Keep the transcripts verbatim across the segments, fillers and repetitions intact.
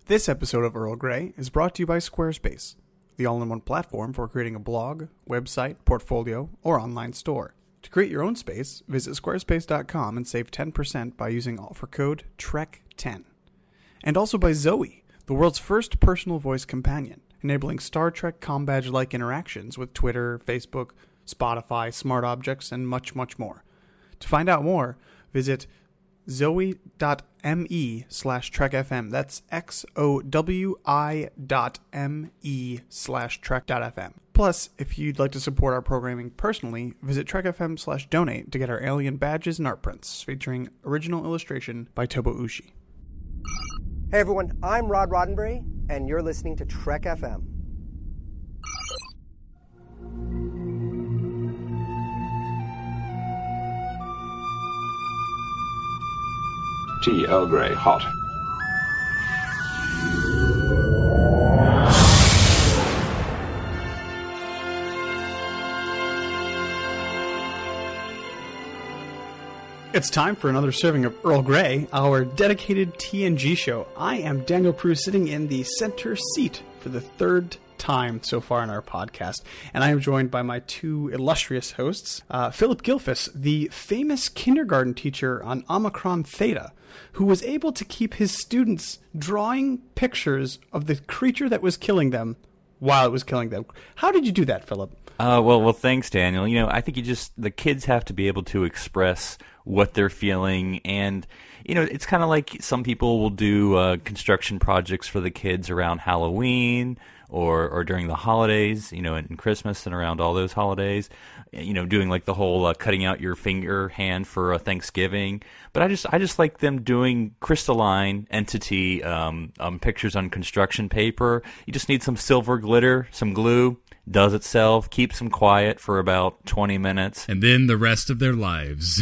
This episode of Earl Grey is brought to you by Squarespace, the all-in-one platform for creating a blog, website, portfolio, or online store. To create your own space, visit squarespace dot com and save ten percent by using offer code T R E C ten. And also by Zoe, the world's first personal voice companion, enabling Star Trek Combadge-like interactions with Twitter, Facebook, Spotify, smart objects, and much, much more. To find out more, visit zoe.me slash trekfm. That's X-O-W-I dot M-E slash trek.fm. Plus, if you'd like to support our programming personally, visit trekfm slash donate to get our alien badges and art prints, featuring original illustration by Tobo Ushi. Hey everyone, I'm Rod Roddenberry, and you're listening to Trek F M. Tea Earl Grey, hot. It's time for another serving of Earl Grey, our dedicated T N G show. I am Daniel Cruz, sitting in the center seat for the third time so far in our podcast, and I am joined by my two illustrious hosts, uh, Philip Gilfus, the famous kindergarten teacher on Omicron Theta, who was able to keep his students drawing pictures of the creature that was killing them while it was killing them. How did you do that, Philip? Uh, well, well, thanks, Daniel. You know, I think you just the kids have to be able to express what they're feeling, and you know, it's kind of like some people will do uh, construction projects for the kids around Halloween or or during the holidays, you know, and Christmas and around all those holidays. You know, doing like the whole uh, cutting out your finger hand for uh, Thanksgiving. But I just I just like them doing crystalline entity um, um, pictures on construction paper. You just need some silver glitter, some glue. Does itself, keeps them quiet for about twenty minutes. And then the rest of their lives.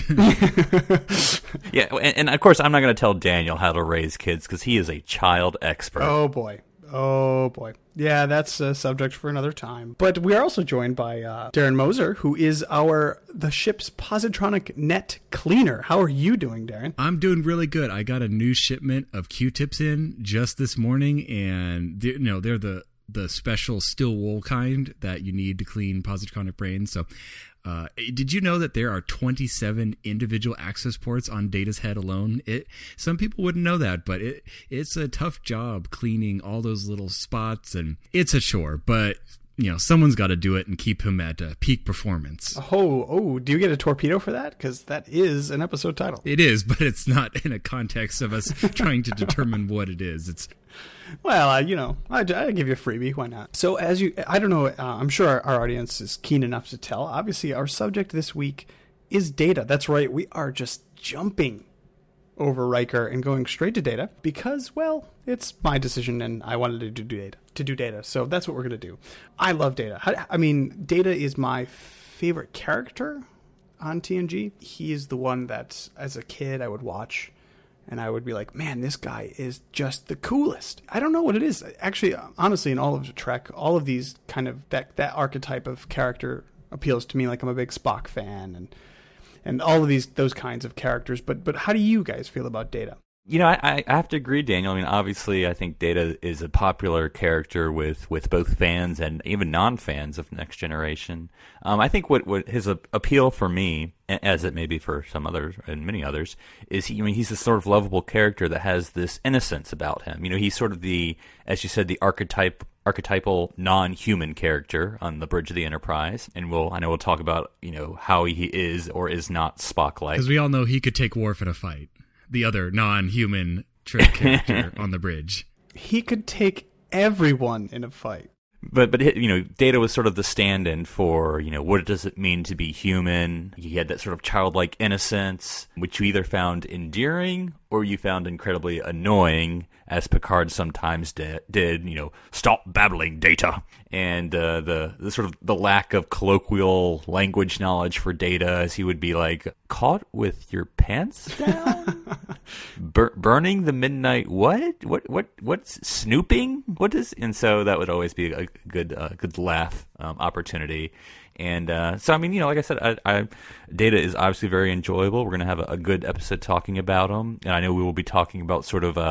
Yeah, and, and of course, I'm not going to tell Daniel how to raise kids because he is a child expert. Oh, boy. Oh, boy. Yeah, that's a subject for another time. But we are also joined by uh, Darren Moser, who is our the ship's positronic net cleaner. How are you doing, Darren? I'm doing really good. I got a new shipment of Q-tips in just this morning, and they're, you know, they're the the special still wool kind that you need to clean positronic brains. So uh, did you know that there are twenty-seven individual access ports on Data's head alone? It some people wouldn't know that, but it it's a tough job cleaning all those little spots, and it's a chore, but you know, someone's got to do it and keep him at uh, peak performance. Oh, oh, do you get a torpedo for that? Because that is an episode title. It is, but it's not in a context of us trying to determine what it is. It's Well, uh, you know, I I give you a freebie. Why not? So, as you, I don't know, uh, I'm sure our, our audience is keen enough to tell. Obviously, our subject this week is Data. That's right. We are just jumping over Riker and going straight to Data because, well, it's my decision and I wanted to do Data. To do Data. So that's what we're going to do. I love Data. I, I mean, Data is my favorite character on T N G. He is the one that, as a kid, I would watch. And I would be like, man, this guy is just the coolest. I don't know what it is. Actually, honestly, in all of Trek, all of these kind of, that, that archetype of character appeals to me. Like, I'm a big Spock fan and and all of these, those kinds of characters. But but how do you guys feel about Data? You know, I, I have to agree, Daniel. I mean, obviously, I think Data is a popular character with, with both fans and even non-fans of Next Generation. Um, I think what, what his appeal for me, as it may be for some others and many others, is he, I mean, he's this sort of lovable character that has this innocence about him. You know, he's sort of the, as you said, the archetype archetypal non-human character on the bridge of the Enterprise. And we'll, I know we'll talk about, you know, how he is or is not Spock-like. Because we all know he could take Worf in a fight. The other non-human Trek character on the bridge. He could take everyone in a fight. But, but you know, Data was sort of the stand-in for, you know, what does it mean to be human? He had that sort of childlike innocence, which you either found endearing or you found incredibly annoying, as Picard sometimes did, did you know, stop babbling, Data. And uh, the, the sort of the lack of colloquial language knowledge for Data, as he would be like, caught with your pants down? Bur- burning the midnight what? What what what's snooping? What is? And so that would always be a good uh, good laugh um, opportunity. And uh, so, I mean, you know, like I said, I, I, Data is obviously very enjoyable. We're going to have a, a good episode talking about him. And I know we will be talking about sort of uh,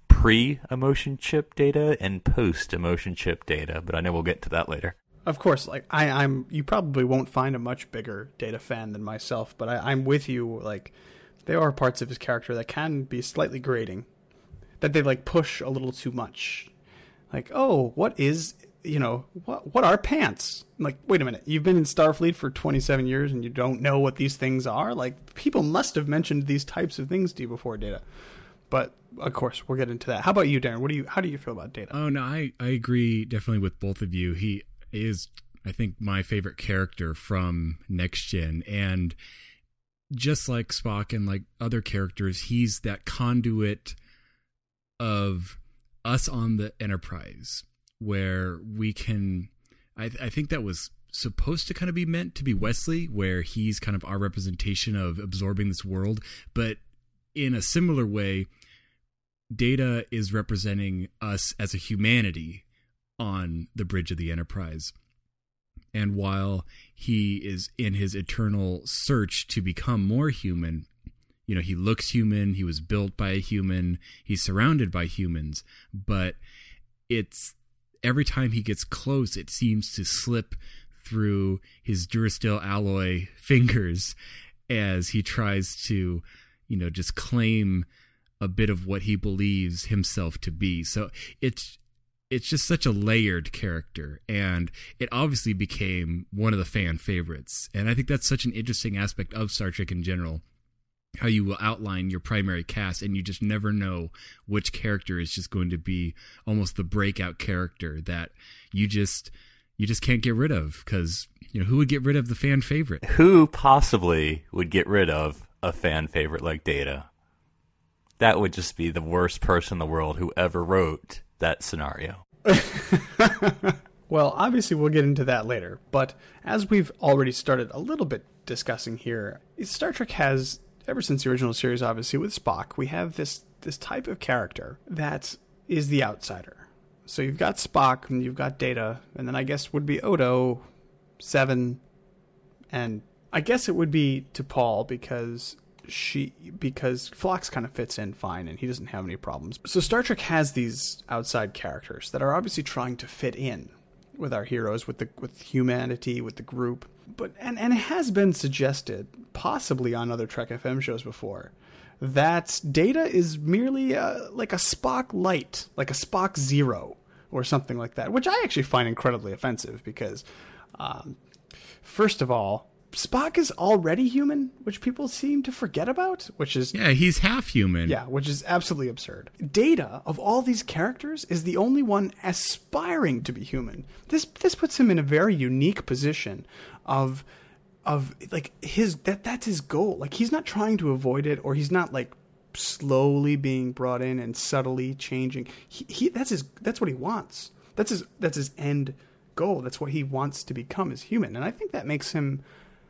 pre-emotion chip data and post-emotion chip data, but I know we'll get to that later. Of course, like I, I'm, you probably won't find a much bigger Data fan than myself, but I, I'm with you. Like, there are parts of his character that can be slightly grating, that they like push a little too much. Like, oh, what is, you know, what what are pants? I'm like, wait a minute, you've been in Starfleet for twenty-seven years and you don't know what these things are? Like, people must have mentioned these types of things to you before, Data. But of course, we'll get into that. How about you, Darren? What do you? How do you feel about Data? Oh no, I I agree definitely with both of you. He is, I think, my favorite character from Next Gen, and just like Spock and like other characters, he's that conduit of us on the Enterprise, where we can. I, I think that was supposed to kind of be meant to be Wesley, where he's kind of our representation of absorbing this world, but in a similar way, Data is representing us as a humanity on the bridge of the Enterprise. And while he is in his eternal search to become more human, you know, he looks human, he was built by a human, he's surrounded by humans, but it's every time he gets close, it seems to slip through his Durasteel alloy fingers as he tries to, you know, just claim a bit of what he believes himself to be. So it's it's just such a layered character, and it obviously became one of the fan favorites. And I think that's such an interesting aspect of Star Trek in general, how you will outline your primary cast and you just never know which character is just going to be almost the breakout character that you just you just can't get rid of, because, you know, who would get rid of the fan favorite? Who possibly would get rid of a fan favorite like Data? That would just be the worst person in the world who ever wrote that scenario. Well, obviously we'll get into that later, but as we've already started a little bit discussing here, Star Trek has, ever since the original series, obviously with Spock, we have this this type of character that is the outsider. So you've got Spock and you've got Data, and then I guess would be Odo, Seven, and I guess it would be T'Pol because she because Phlox kind of fits in fine and he doesn't have any problems. So Star Trek has these outside characters that are obviously trying to fit in with our heroes, with the with humanity, with the group. But and, and it has been suggested, possibly on other Trek F M shows before, that Data is merely a, like a Spock light, like a Spock Zero or something like that, which I actually find incredibly offensive because, um, first of all, Spock is already human, which people seem to forget about, which is... Yeah, he's half human. Yeah, which is absolutely absurd. Data, of all these characters, is the only one aspiring to be human. This this puts him in a very unique position of, of like, his that that's his goal. Like, he's not trying to avoid it, or he's not, like, slowly being brought in and subtly changing. He, he that's his that's what he wants. That's his that's his end goal. That's what he wants to become as human. And I think that makes him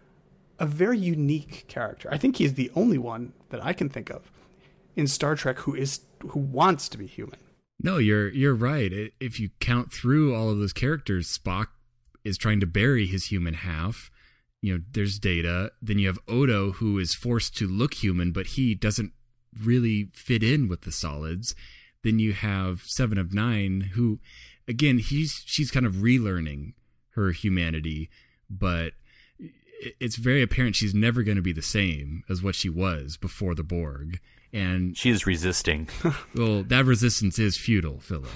a very unique character. I think he's the only one that I can think of in Star Trek who is who wants to be human. No, you're you're right. If you count through all of those characters, Spock is trying to bury his human half. You know, there's Data. Then you have Odo, who is forced to look human, but he doesn't really fit in with the solids. Then you have Seven of Nine, who, again, he's she's kind of relearning her humanity, but it's very apparent she's never going to be the same as what she was before the Borg. And she is resisting. Well, that resistance is futile, Philip.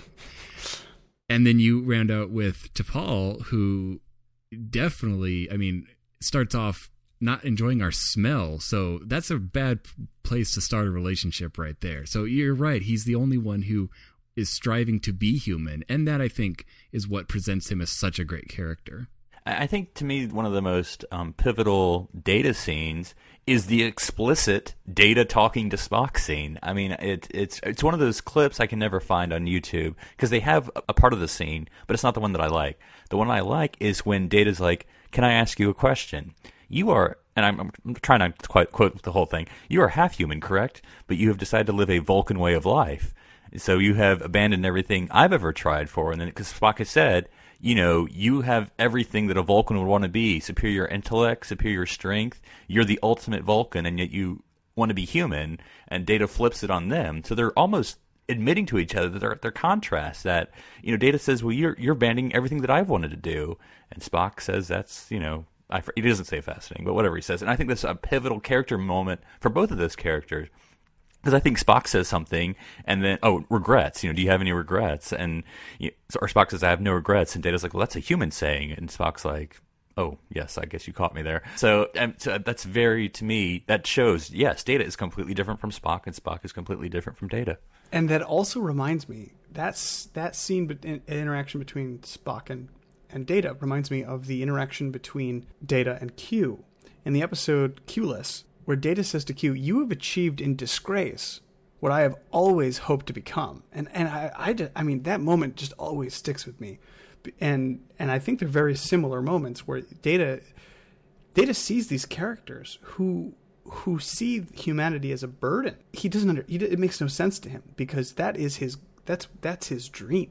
And then you round out with T'Pol, who definitely, I mean, starts off not enjoying our smell. So that's a bad place to start a relationship right there. So you're right. He's the only one who is striving to be human. And that, I think, is what presents him as such a great character. I think, to me, one of the most um, pivotal Data scenes is the explicit Data talking to Spock scene. I mean, it, it's it's one of those clips I can never find on YouTube because they have a part of the scene, but it's not the one that I like. The one I like is when Data's like, "Can I ask you a question? You are," and I'm, I'm trying not to quite quote the whole thing, "You are half human, correct? But you have decided to live a Vulcan way of life. So you have abandoned everything I've ever tried for." And then, because Spock has said, you know, you have everything that a Vulcan would want to be: superior intellect, superior strength. You're the ultimate Vulcan, and yet you want to be human. And Data flips it on them. So they're almost admitting to each other that they're, they're contrasts. That, you know, Data says, well, you're you're abandoning everything that I've wanted to do. And Spock says that's, you know, I, he doesn't say fascinating, but whatever he says. And I think that's a pivotal character moment for both of those characters. Because I think Spock says something, and then, oh, regrets. You know, do you have any regrets? And you, or Spock says, I have no regrets. And Data's like, well, that's a human saying. And Spock's like, oh, yes, I guess you caught me there. So, um, so that's very, to me, that shows, yes, Data is completely different from Spock, and Spock is completely different from Data. And that also reminds me, that's that scene, be- in, interaction between Spock and, and Data reminds me of the interaction between Data and Q in the episode Q-less, where Data says to Q, you have achieved in disgrace what I have always hoped to become. And and I, I, just, I mean, that moment just always sticks with me. And and I think they're very similar moments where Data Data sees these characters who who see humanity as a burden. He doesn't under, he, it makes no sense to him because that is his that's that's his dream.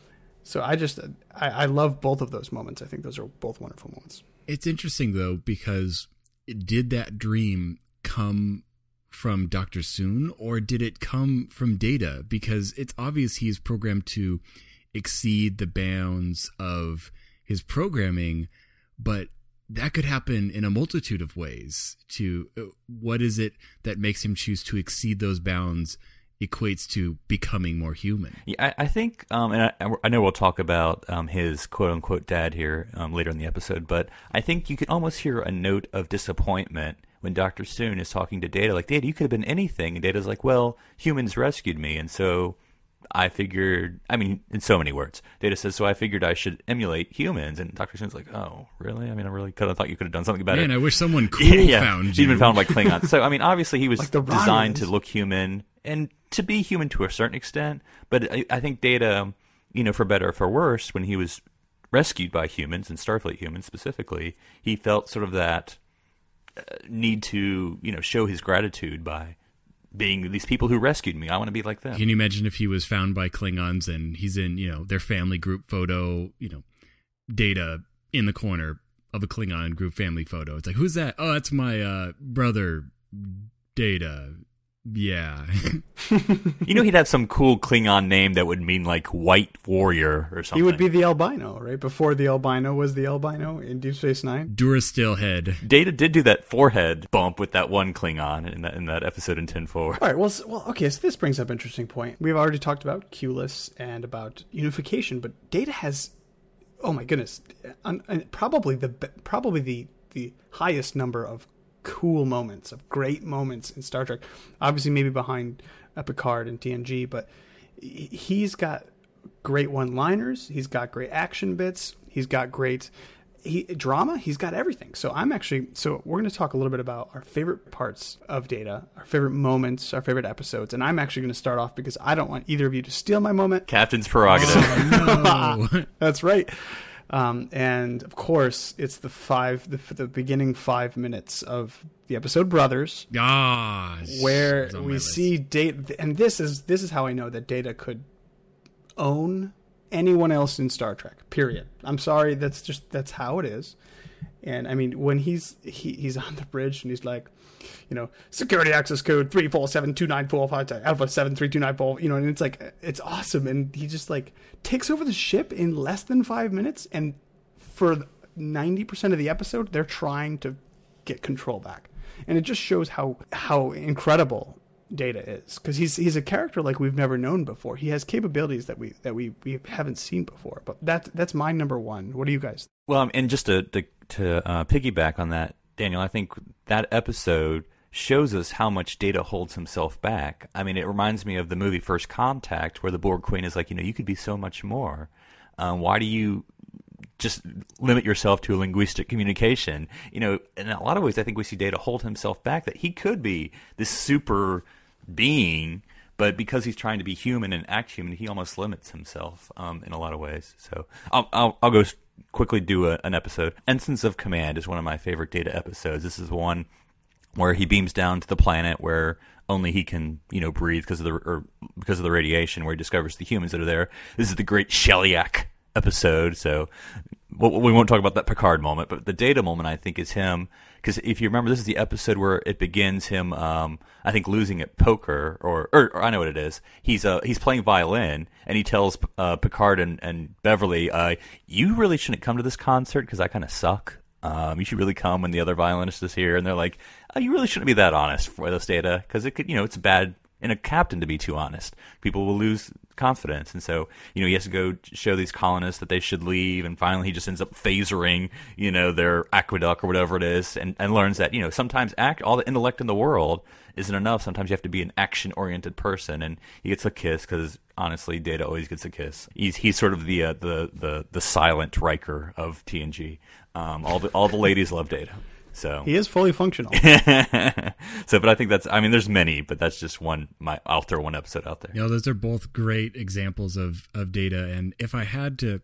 So I just I, I love both of those moments. I think those are both wonderful moments. It's interesting though, because did that dream come from Doctor Soong, or did it come from Data? Because it's obvious he is programmed to exceed the bounds of his programming, but that could happen in a multitude of ways. To what is it that makes him choose to exceed those bounds equates to becoming more human? Yeah, I, I think, um, and I, I know we'll talk about um, his quote-unquote dad here um, later in the episode, but I think you can almost hear a note of disappointment when Doctor Soong is talking to Data, like, Data, you could have been anything. And Data's like, well, humans rescued me, and so I figured, I mean, in so many words, Data says, so I figured I should emulate humans. And Doctor Soong's like, oh, really? I mean, I really kind of thought you could have done something about Man, it. Man, I wish someone cool yeah, found you. He's been found by Klingons. So, I mean, obviously he was like designed to look human and to be human to a certain extent. But I, I think Data, you know, for better or for worse, when he was rescued by humans, and Starfleet humans specifically, he felt sort of that uh, need to, you know, show his gratitude by being these people who rescued me. I want to be like them. Can you imagine if he was found by Klingons and he's in, you know, their family group photo, you know, Data in the corner of a Klingon group family photo. It's like, who's that? Oh, that's my uh, brother, Data. Yeah. You know, he'd have some cool Klingon name that would mean like white warrior or something. He would be the albino, right? Before the albino was the albino in Deep Space Nine. Durasteel head. Data did do that forehead bump with that one Klingon in that, in that episode in ten four. All right, well, so, well, okay, so this brings up an interesting point. We've already talked about Q-less and about unification, but Data has, oh my goodness, un, un, probably the probably the, the highest number of cool moments, of great moments in Star Trek. Obviously, maybe behind uh, Picard and T N G, but he's got great one-liners. He's got great action bits. He's got great he, drama. He's got everything. So I'm actually, so we're going to talk a little bit about our favorite parts of Data, our favorite moments, our favorite episodes. And I'm actually going to start off because I don't want either of you to steal my moment. Captain's prerogative. Oh, no. That's right. Um, and of course, it's the five, the, the beginning five minutes of the episode Brothers, ah, where we see Data, and this is this is how I know that Data could own anyone else in Star Trek. Period. I'm sorry, that's just that's how it is. And I mean, when he's he, he's on the bridge and he's like, you know, security access code three four seven two nine four five alpha seven three two nine four, you know, and it's like, it's awesome. And he just like takes over the ship in less than five minutes. And for ninety percent of the episode, they're trying to get control back. And it just shows how, how incredible Data is, because he's he's a character like we've never known before. He has capabilities that we that we, we haven't seen before. But that that's my number one. What do you guys think? Well, and just to to, to uh, piggyback on that, Daniel, I think that episode shows us how much Data holds himself back. I mean, it reminds me of the movie First Contact, where the Borg Queen is like, you know, you could be so much more. Um, why do you just limit yourself to a linguistic communication? You know, in a lot of ways, I think we see Data hold himself back, that he could be this super being, but because he's trying to be human and act human, he almost limits himself um, in a lot of ways. So I'll I'll, I'll go quickly do a, an episode. Ensigns of Command is one of my favorite Data episodes. This is one where he beams down to the planet where only he can, you know, breathe because of the or because of the radiation, where he discovers the humans that are there. This is the great Shellyak episode. So well, we won't talk about that Picard moment, but the Data moment, I think, is him. Because if you remember, this is the episode where it begins him, um, I think, losing at poker, or, or, or I know what it is. He's uh, he's playing violin, and he tells uh, Picard and, and Beverly, uh, you really shouldn't come to this concert because I kind of suck. Um, you should really come when the other violinist is here. And they're like, oh, you really shouldn't be that honest with us, Data, because it could, you know, it's bad in a captain to be too honest. People will lose confidence. And so, you know, he has to go show these colonists that they should leave. And finally, he just ends up phasering, you know, their aqueduct or whatever it is, and, and learns that, you know, sometimes act all the intellect in the world isn't enough. Sometimes you have to be an action-oriented person. And he gets a kiss because, honestly, Data always gets a kiss. He's he's sort of the uh, the the the silent Riker of T N G. Um, all the all the ladies love Data. So he is fully functional. So, but I think that's, I mean, there's many, but that's just one, my, I'll throw one episode out there. You know, those are both great examples of, of Data. And if I had to,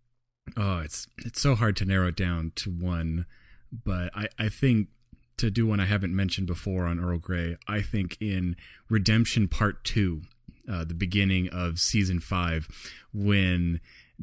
oh, it's, it's so hard to narrow it down to one, but I, I think to do one I haven't mentioned before on Earl Grey, I think in Redemption Part Two, uh, the beginning of season five, when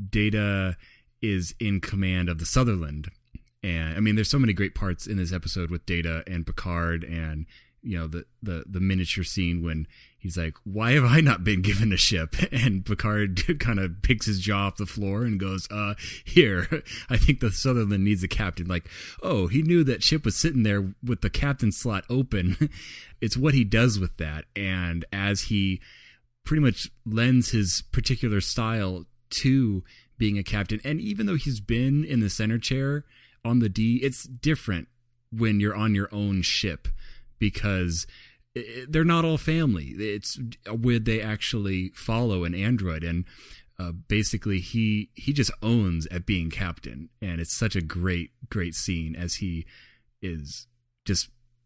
Data is in command of the Sutherland. And I mean, there's so many great parts in this episode with Data and Picard, and you know, the the the miniature scene when he's like, "Why have I not been given a ship?" And Picard kind of picks his jaw off the floor and goes, "Uh, here, I think the Sutherland needs a captain." Like, oh, he knew that ship was sitting there with the captain slot open. It's what he does with that, and as he pretty much lends his particular style to being a captain, and even though he's been in the center chair on the D, it's different when you're on your own ship because they're not all family. It's would they actually follow an android, and uh, basically he he just owns at being captain, and it's such a great great scene as he is just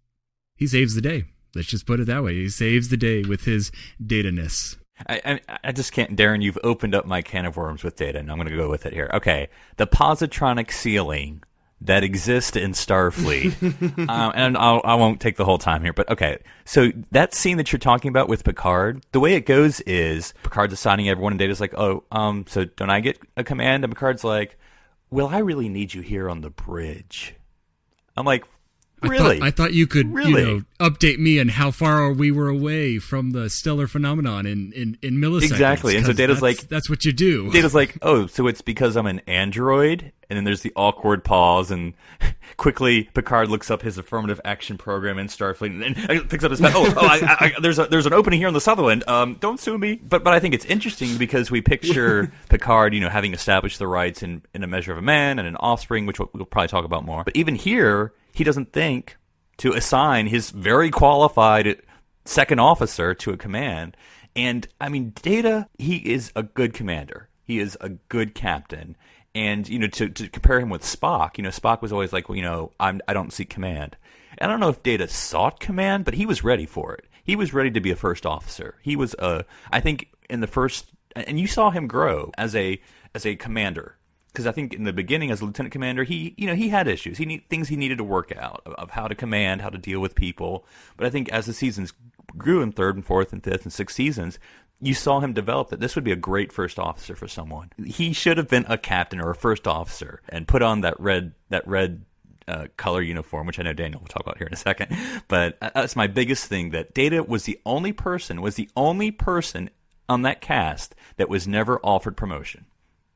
he saves the day. Let's just put it that way. He saves the day with his Data-ness. I, I I just can't, Darren. You've opened up my can of worms with Data, and I'm going to go with it here. Okay, the positronic ceiling that exists in Starfleet, um, and I'll, I won't take the whole time here, but okay. So that scene that you're talking about with Picard, the way it goes is Picard's assigning everyone, and Data's like, "Oh, um, so don't I get a command?" And Picard's like, "Well, I really need you here on the bridge." I'm like, really? I thought, I thought you could, really? you know, update me on how far we were away from the stellar phenomenon in, in, in milliseconds. Exactly. And so Data's that's, like, that's what you do. Data's like, oh, so it's because I'm an android? And then there's the awkward pause, and quickly Picard looks up his affirmative action program in Starfleet, and, and picks up his pen. Oh, oh I, I, there's a, there's an opening here on the Sutherland. Um, don't sue me. But but I think it's interesting because we picture Picard, you know, having established the rights in, in A Measure of a Man and an offspring, which we'll, we'll probably talk about more. But even here, he doesn't think to assign his very qualified second officer to a command. And I mean, Data, he is a good commander. He is a good captain. And, you know, to, to compare him with Spock, you know, Spock was always like, well, you know, I'm, I don't seek command. I don't know if Data sought command, but he was ready for it. He was ready to be a first officer. He was, uh, I think, in the first, and you saw him grow as a as a commander. Because I think in the beginning, as a lieutenant commander, he, you know, he had issues. He need things he needed to work out of, of how to command, how to deal with people. But I think as the seasons grew in third and fourth and fifth and sixth seasons, you saw him develop that this would be a great first officer for someone. He should have been a captain or a first officer and put on that red that red uh, color uniform, which I know Daniel will talk about here in a second. But that's my biggest thing, that Data was the only person, was the only person on that cast that was never offered promotion.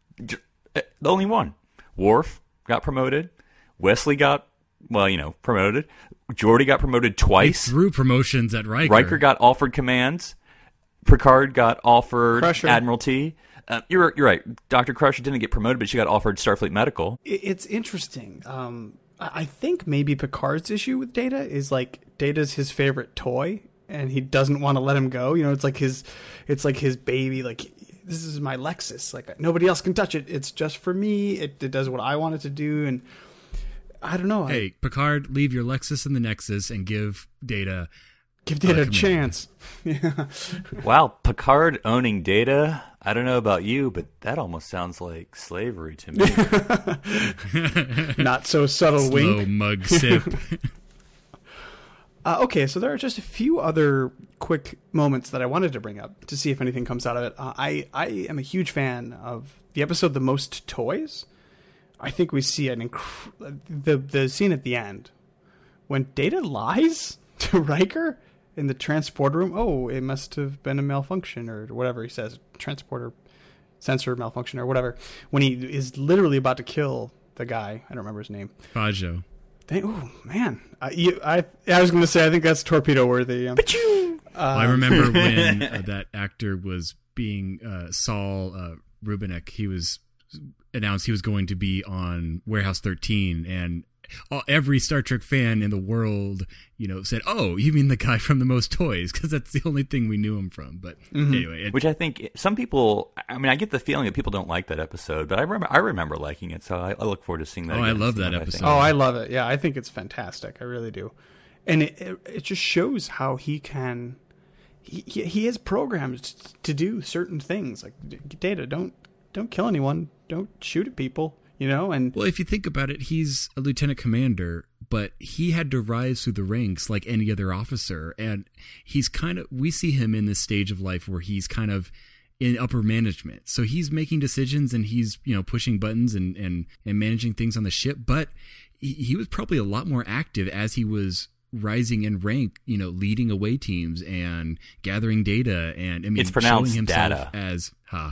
The only one. Worf got promoted. Wesley got, well, you know, promoted. Geordi got promoted twice. He threw promotions at Riker. Riker got offered commands. Picard got offered Crusher. Admiralty. Uh, you're you're right. Doctor Crusher didn't get promoted, but she got offered Starfleet Medical. It's interesting. Um, I think maybe Picard's issue with Data is like Data's his favorite toy, and he doesn't want to let him go. You know, it's like his, it's like his baby. Like, this is my Lexus. Like, nobody else can touch it. It's just for me. It, it does what I want it to do, and I don't know. Hey, I, Picard, leave your Lexus in the Nexus and give Data. Give Data a chance. Yeah. Wow, Picard owning Data. I don't know about you, but that almost sounds like slavery to me. Not so subtle Slow wink. mug sip. uh, okay, so there are just a few other quick moments that I wanted to bring up to see if anything comes out of it. Uh, I, I am a huge fan of the episode The Most Toys. I think we see an inc- the the scene at the end when Data lies to Riker in the transporter room. Oh, it must have been a malfunction or whatever he says, transporter sensor malfunction or whatever. When he is literally about to kill the guy, I don't remember his name. Bajo. Oh man, I, you, I I was going to say I think that's torpedo worthy. Um, well, I remember when uh, that actor was being uh, Saul uh, Rubinek. He was announced he was going to be on Warehouse thirteen, and all, every Star Trek fan in the world, you know, said, "Oh, you mean the guy from The Most Toys?" Because that's the only thing we knew him from. But mm-hmm. anyway, it, which I think some people. I mean, I get the feeling that people don't like that episode, but I remember I remember liking it, so I, I look forward to seeing that. Oh, again, I love that episode. Oh, I love it. Yeah, I think it's fantastic. I really do, and it it, it just shows how he can. He, he he is programmed to do certain things. Like Data, don't don't kill anyone, don't shoot at people. You know, and well, if you think about it, he's a lieutenant commander, but he had to rise through the ranks like any other officer. And he's kind of, we see him in this stage of life where he's kind of in upper management. So he's making decisions and he's, you know, pushing buttons and, and, and managing things on the ship. But he, he was probably a lot more active as he was rising in rank, you know, leading away teams and gathering data. And I mean, it's pronounced showing himself data. as, ha,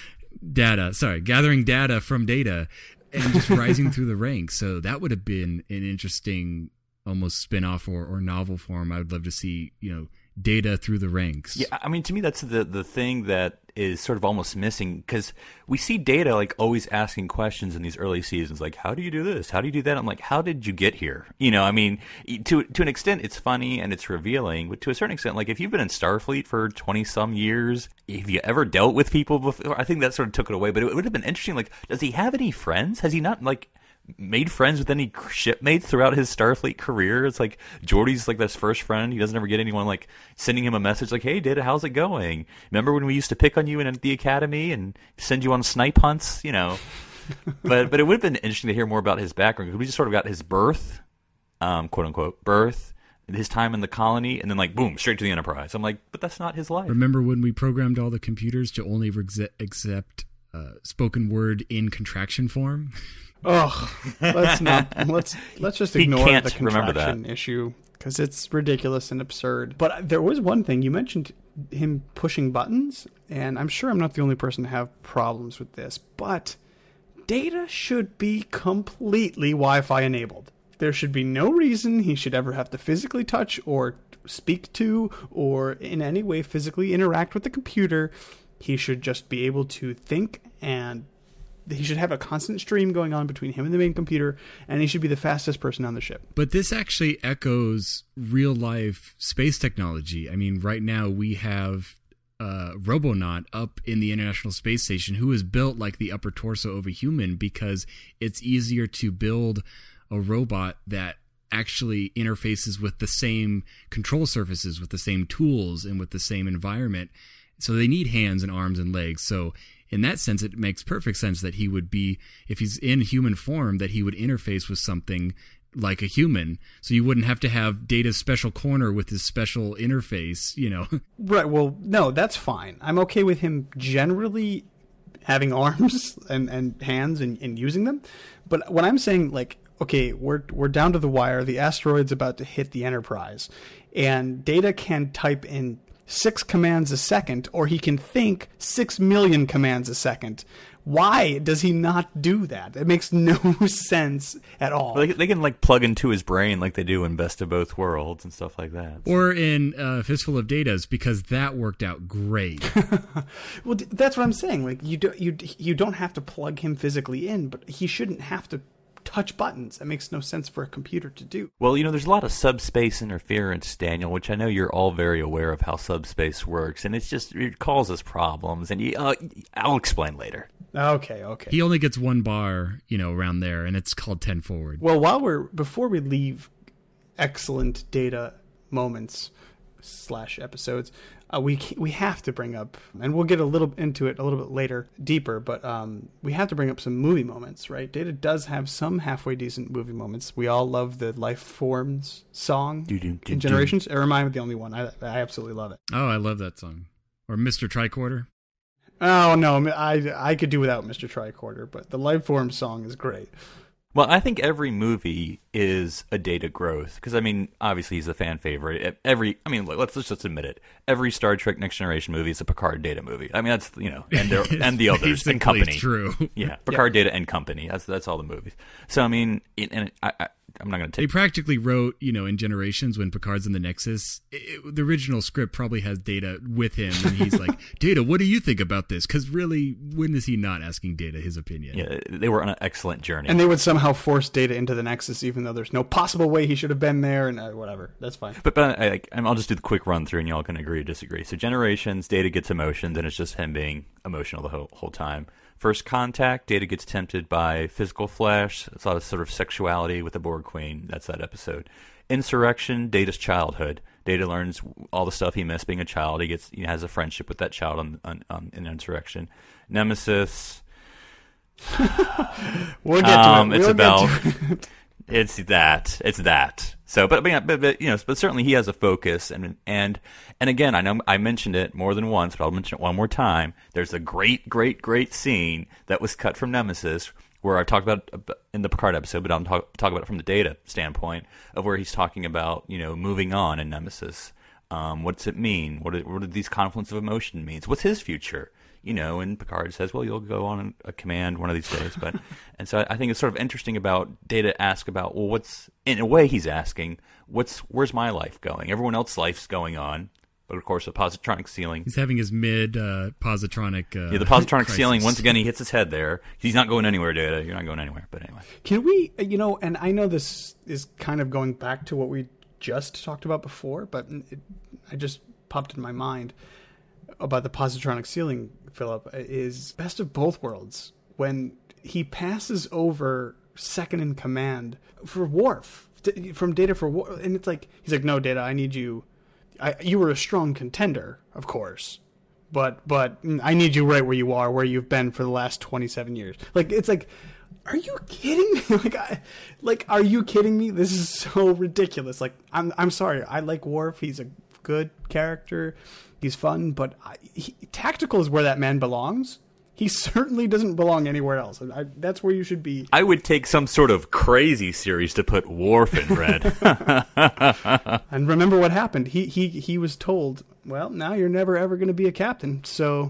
data, sorry, gathering data from Data. And just rising through the ranks. So that would have been an interesting almost spin-off or, or novel form. I would love to see, you know, Data through the ranks. Yeah, I mean, to me, that's the, the thing that is sort of almost missing, because we see Data like always asking questions in these early seasons, like, how do you do this? How do you do that? I'm like, how did you get here? You know, I mean, to to an extent, it's funny and it's revealing, but to a certain extent, like, if you've been in Starfleet for twenty-some years, have you ever dealt with people before? I think that sort of took it away, but it would have been interesting, like, does he have any friends? Has he not, like... made friends with any shipmates throughout his Starfleet career? It's like Geordi's like this first friend. He doesn't ever get anyone like sending him a message like, "Hey, Data, how's it going? Remember when we used to pick on you in the academy and send you on snipe hunts?" You know. but but it would have been interesting to hear more about his background, because we just sort of got his birth, um, quote unquote birth, his time in the colony, and then like boom, straight to the Enterprise. I'm like, but that's not his life. Remember when we programmed all the computers to only re- accept uh, spoken word in contraction form? Oh, let's not let's let's just He ignore can't the remember contraction that. issue because it's ridiculous and absurd. But there was one thing you mentioned, him pushing buttons, and I'm sure I'm not the only person to have problems with this, but Data should be completely Wi-Fi enabled. There should be no reason he should ever have to physically touch or speak to or in any way physically interact with the computer. He should just be able to think, and he should have a constant stream going on between him and the main computer, and he should be the fastest person on the ship. But this actually echoes real-life space technology. I mean, right now we have uh, Robonaut up in the International Space Station, who is built like the upper torso of a human, because it's easier to build a robot that actually interfaces with the same control surfaces, with the same tools, and with the same environment. So they need hands and arms and legs. So in that sense, it makes perfect sense that he would be, if he's in human form, that he would interface with something like a human. So you wouldn't have to have Data's special corner with his special interface, you know. Right, well, no, that's fine. I'm okay with him generally having arms and, and hands and, and using them. But when I'm saying, like, okay, we're we're down to the wire, the asteroid's about to hit the Enterprise, and Data can type in six commands a second, or he can think six million commands a second. Why does he not do that? It makes no sense at all. Well, they, they can like plug into his brain like they do in Best of Both Worlds and stuff like that. Or in uh, Fistful of Datas, because that worked out great. Well, that's what I'm saying. Like, you do, you you don't have to plug him physically in, but he shouldn't have to touch buttons. That makes no sense for a computer to do. Well, you know, there's a lot of subspace interference, Daniel, which I know you're all very aware of how subspace works, and it's just, it causes problems, and you, uh, I'll explain later. Okay, okay. He only gets one bar, you know, around there, and it's called ten forward. Well, while we're, before we leave excellent Data moments slash episodes, uh, we we have to bring up, and we'll get a little into it a little bit later, deeper, but um, we have to bring up some movie moments, right? Data does have some halfway decent movie moments. We all love the Life Forms song in Generations. Or am I the only one? I, I absolutely love it. Oh, I love that song. Or Mister Tricorder. Oh no, I I could do without Mister Tricorder, but the Lifeform song is great. Well, I think every movie is a Data growth because I mean, obviously he's a fan favorite. Every, I mean, look, let's let's just admit it. Every Star Trek Next Generation movie is a Picard Data movie. I mean, that's you know, and there, and the others and company. True. Yeah, Picard yeah. Data and company. That's that's all the movies. So I mean, and I, I I'm not going to take. They practically wrote, you know, in Generations when Picard's in the Nexus. It, the original script probably has Data with him, and he's like, "Data, what do you think about this?" Because really, when is he not asking Data his opinion? Yeah, they were on an excellent journey, and they would somehow force Data into the Nexus, even though there's no possible way he should have been there, and uh, whatever. That's fine. But but I, I'll just do the quick run through, and y'all can agree or disagree. So Generations, Data gets emotions, and it's just him being emotional the whole whole time. First Contact, Data gets tempted by physical flesh. It's a lot of sort of sexuality with the Borg Queen. That's that episode. Insurrection, Data's childhood. Data learns all the stuff he missed being a child. He gets he has a friendship with that child on, on, on in Insurrection. Nemesis. we'll get to um, it. It's we'll about it. it's that it's that. So, but but, but but you know, but certainly he has a focus, and and and again, I know I mentioned it more than once, but I'll mention it one more time. There's a great, great, great scene that was cut from Nemesis where I talked about it in the Picard episode, but I'll talk talk about it from the Data standpoint of where he's talking about you know moving on in Nemesis. Um, what's it mean? What are, what are these conflicts of emotion means? What's his future? You know, and Picard says, well, you'll go on a command one of these days. But and so I think it's sort of interesting about Data ask about, well, what's, in a way he's asking, what's where's my life going? Everyone else's life's going on. But, of course, the positronic ceiling. He's having his mid-positronic uh, uh, Yeah, the positronic crisis. ceiling, once again, he hits his head there. He's not going anywhere, Data. You're not going anywhere. But anyway. Can we, you know, and I know this is kind of going back to what we just talked about before, but it, I just popped in my mind about the positronic ceiling, Philip, is best of both worlds when he passes over second in command for Worf, from Data for Worf, and it's like, he's like, no, Data, I need you, I, you were a strong contender, of course, but but I need you right where you are, where you've been for the last twenty-seven years. Like, it's like, are you kidding me? Like, I, like, are you kidding me? This is so ridiculous. Like, I'm I'm sorry, I like Worf, he's a good character, he's fun, but I, he, tactical is where that man belongs. He certainly doesn't belong anywhere else. I, that's where you should be. I would take some sort of crazy series to put Worf in red. And remember what happened. He he he was told, well, now you're never ever going to be a captain. So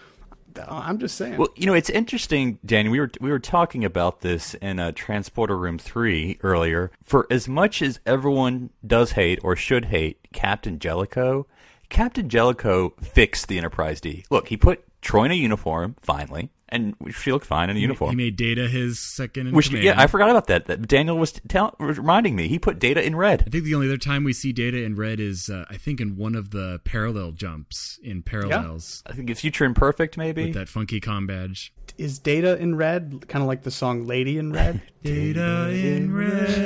I'm just saying. Well, you know, it's interesting, Danny. We were we were talking about this in uh, Transporter Room three earlier. For as much as everyone does hate or should hate Captain Jellicoe, Captain Jellicoe fixed the Enterprise D. Look, he put Troy in a uniform, finally, and she looked fine in a he, uniform. He made Data his second in Which, command. yeah, I forgot about that. that Daniel was tell, reminding me. He put Data in red. I think the only other time we see Data in red is, uh, I think, in one of the parallel jumps in Parallels. Yeah. I think it's Future Imperfect, maybe. With that funky comm badge. Is Data in red kind of like the song Lady in Red? Data in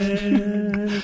red.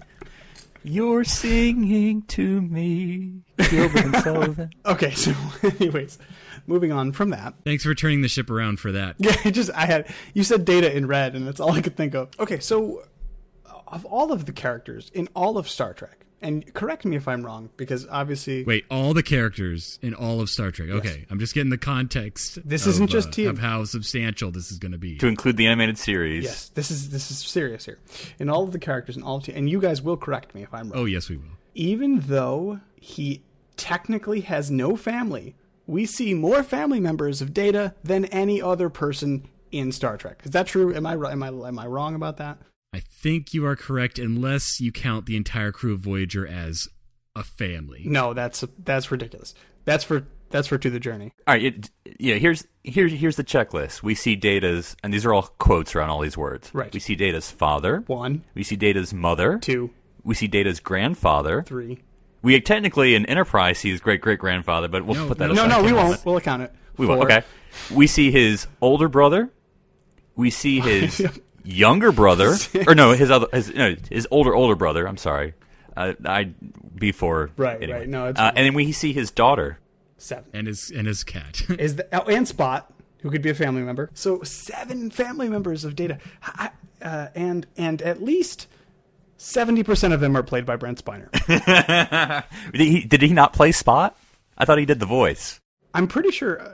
You're singing to me, Gilbert and Sullivan. Okay, so anyways, moving on from that. Thanks for turning the ship around for that. Yeah, I just I had you said Data in red, and that's all I could think of. Okay, so of all of the characters in all of Star Trek, and correct me if I'm wrong, because obviously wait, all the characters in all of Star Trek. Okay, yes. I'm just getting the context. This of, isn't just uh, T V of how substantial this is going to be to include the animated series. Yes, this is this is serious here. In all of the characters in all of T V, and you guys will correct me if I'm wrong. Oh yes, we will. Even though he technically has no family, we see more family members of Data than any other person in Star Trek. Is that true? Am I am I am I wrong about that? I think you are correct, unless you count the entire crew of Voyager as a family. No, that's that's ridiculous. That's for that's for To the Journey. All right, it, yeah. Here's here's here's the checklist. We see Data's, and these are all quotes around all these words. Right. We see Data's father. One. We see Data's mother. Two. We see Data's grandfather. Three. We technically in Enterprise see his great great grandfather, but we'll no, put that no, aside. No, no, we won't. We'll account it. We Four. won't. Okay. We see his older brother. We see his younger brother, or no, his other, his, no, his older older brother. I'm sorry, uh, I before right, anyway. right. No, it's uh, and then we see his daughter, seven, and his and his cat is the oh, and Spot, who could be a family member. So seven family members of Data, I, uh, and and at least seventy percent of them are played by Brent Spiner. did, he, did he not play Spot? I thought he did the voice. I'm pretty sure. Uh,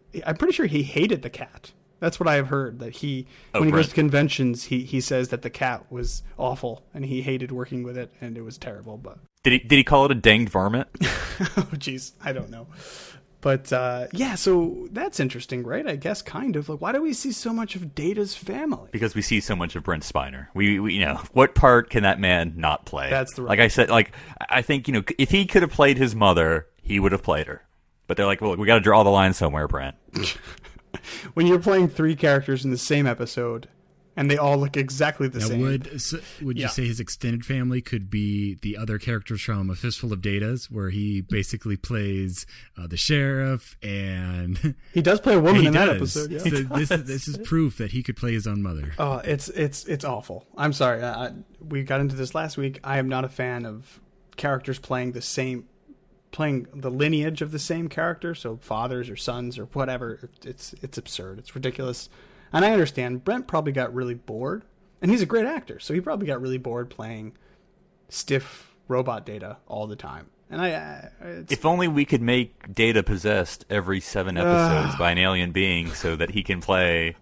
I'm pretty sure he hated the cat. That's what I have heard, that he, Oh, when he Brent. goes to conventions, he, he says that the cat was awful and he hated working with it and it was terrible. But Did he did he call it a danged varmint? oh, jeez, I don't know. But uh, yeah, so that's interesting, right? I guess kind of. Like, why do we see so much of Data's family? Because we see so much of Brent Spiner. We, we you know, what part can that man not play? That's the right like I said, like I think you know, if he could have played his mother, he would have played her. But they're like, well, we got to draw the line somewhere, Brent. When you're playing three characters in the same episode and they all look exactly the Now, same. would so, would Yeah. you say his extended family could be the other characters from A Fistful of Datas, where he basically plays uh, the sheriff, and He does play a woman he in that does. episode. Yeah. So this is this is proof that he could play his own mother. Oh, it's it's it's awful. I'm sorry. I, I- we got into this last week. I am not a fan of characters playing the same, playing the lineage of the same character. So fathers or sons or whatever. It's it's absurd. It's ridiculous. And I understand Brent probably got really bored, and he's a great actor, so he probably got really bored playing stiff robot Data all the time. And I, I it's, If only we could make Data possessed every seven episodes by an alien being, so that he can play.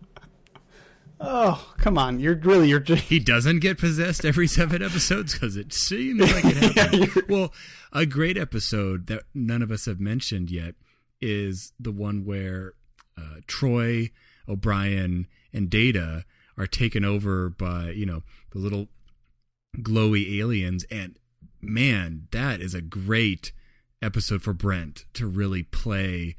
oh come on, you're really you're just. He doesn't get possessed every seven episodes, because it seems like it happens. Well, a great episode that none of us have mentioned yet is the one where uh, Troy, O'Brien, and Data are taken over by, you know, the little glowy aliens. And man, that is a great episode for Brent to really play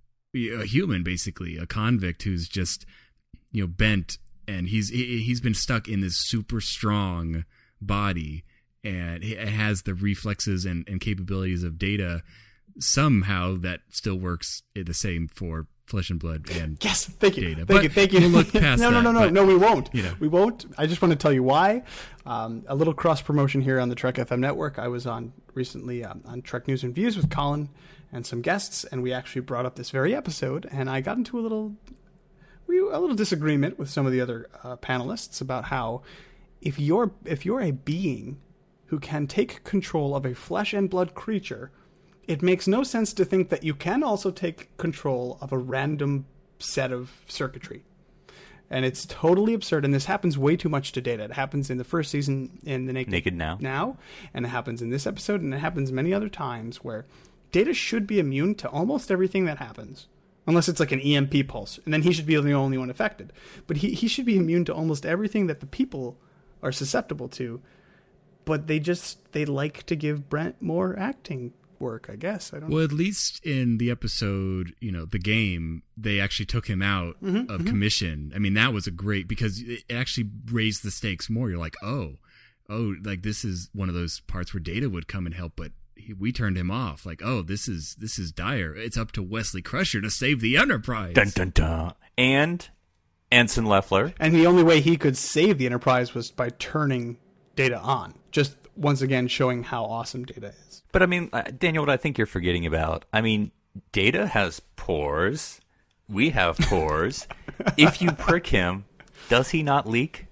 a human, basically a convict who's just, you know, bent, and he's he, he's been stuck in this super strong body, and it has the reflexes and, and capabilities of Data somehow that still works the same for Flesh and Blood and Yes, thank you, Data. thank But you, thank you. we'll look past no, no, that, no, no, but, no. We won't. you know. We won't. I just want to tell you why. Um, a little cross promotion here on the Trek F M network. I was on recently um, on Trek News and Views with Colin and some guests, and we actually brought up this very episode. And I got into a little, we a little disagreement with some of the other uh, panelists about how if you're if you're a being who can take control of a flesh and blood creature, it makes no sense to think that you can also take control of a random set of circuitry. And it's totally absurd, and this happens way too much to Data. It happens in the first season in the Naked, Naked Now. Now, and it happens in this episode, and it happens many other times where Data should be immune to almost everything that happens. Unless it's like an E M P pulse, and then he should be the only one affected. But he, he should be immune to almost everything that the people are susceptible to. But they just, they like to give Brent more acting work, I guess. I don't know. Well, at least in the episode, you know, the game, they actually took him out Mm-hmm, of commission. I mean, that was a great, because it actually raised the stakes more. You're like, oh, oh, like this is one of those parts where Data would come and help, but he, we turned him off. Like, oh, this is this is dire. It's up to Wesley Crusher to save the Enterprise. Dun dun dun. And Anson Leffler. And the only way he could save the Enterprise was by turning Data on. Just once again showing how awesome Data is. But I mean, uh, Daniel, what I think you're forgetting about, I mean, Data has pores. We have pores. If you prick him, does he not leak?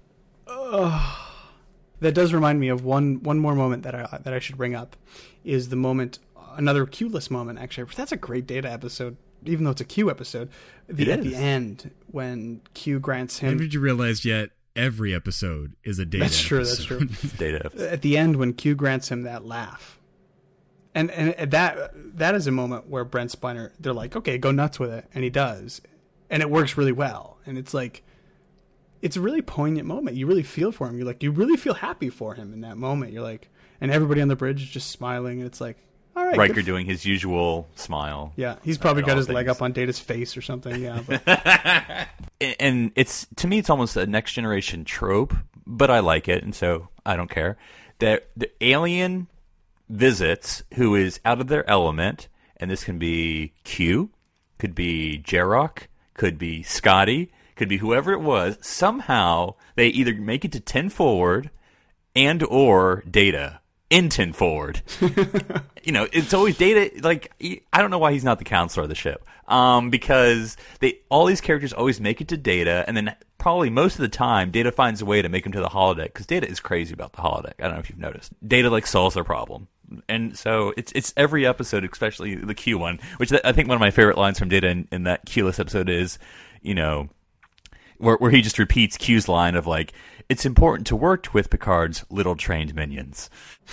That does remind me of one one more moment that I that I should bring up, is the moment, another Q-less moment, actually. That's a great Data episode, even though it's a Q episode. The, It at is. the end, when Q grants him... Haven't you realized yet? Every episode is a Data. That's true, that's episode. true. Data. At the end, when Q grants him that laugh, and and that that is a moment where Brent Spiner, they're like, okay, go nuts with it, and he does, and it works really well, and it's like, it's a really poignant moment. You really feel for him. You're like, you really feel happy for him in that moment. You're like, and everybody on the bridge is just smiling, and it's like, all right, Riker good- doing his usual smile. yeah, he's probably At got all his leg things. up on Data's face or something. Yeah, but And it's, to me, it's almost a next generation trope, but I like it, and so I don't care. That the alien visits who is out of their element, and this can be Q, could be Jarok, could be Scotty, could be whoever it was. Somehow they either make it to ten forward and or Data in ten forward. You know, it's always Data. Like, I don't know why he's not the counselor of the ship. Um, because they all these characters always make it to Data, and then probably most of the time, Data finds a way to make him to the holodeck, because Data is crazy about the holodeck. I don't know if you've noticed. Data like solves their problem. And so it's it's every episode, especially the Q one, which I think one of my favorite lines from Data in, in that Q-less episode is, you know, where where he just repeats Q's line of like, it's important to work with Picard's little trained minions.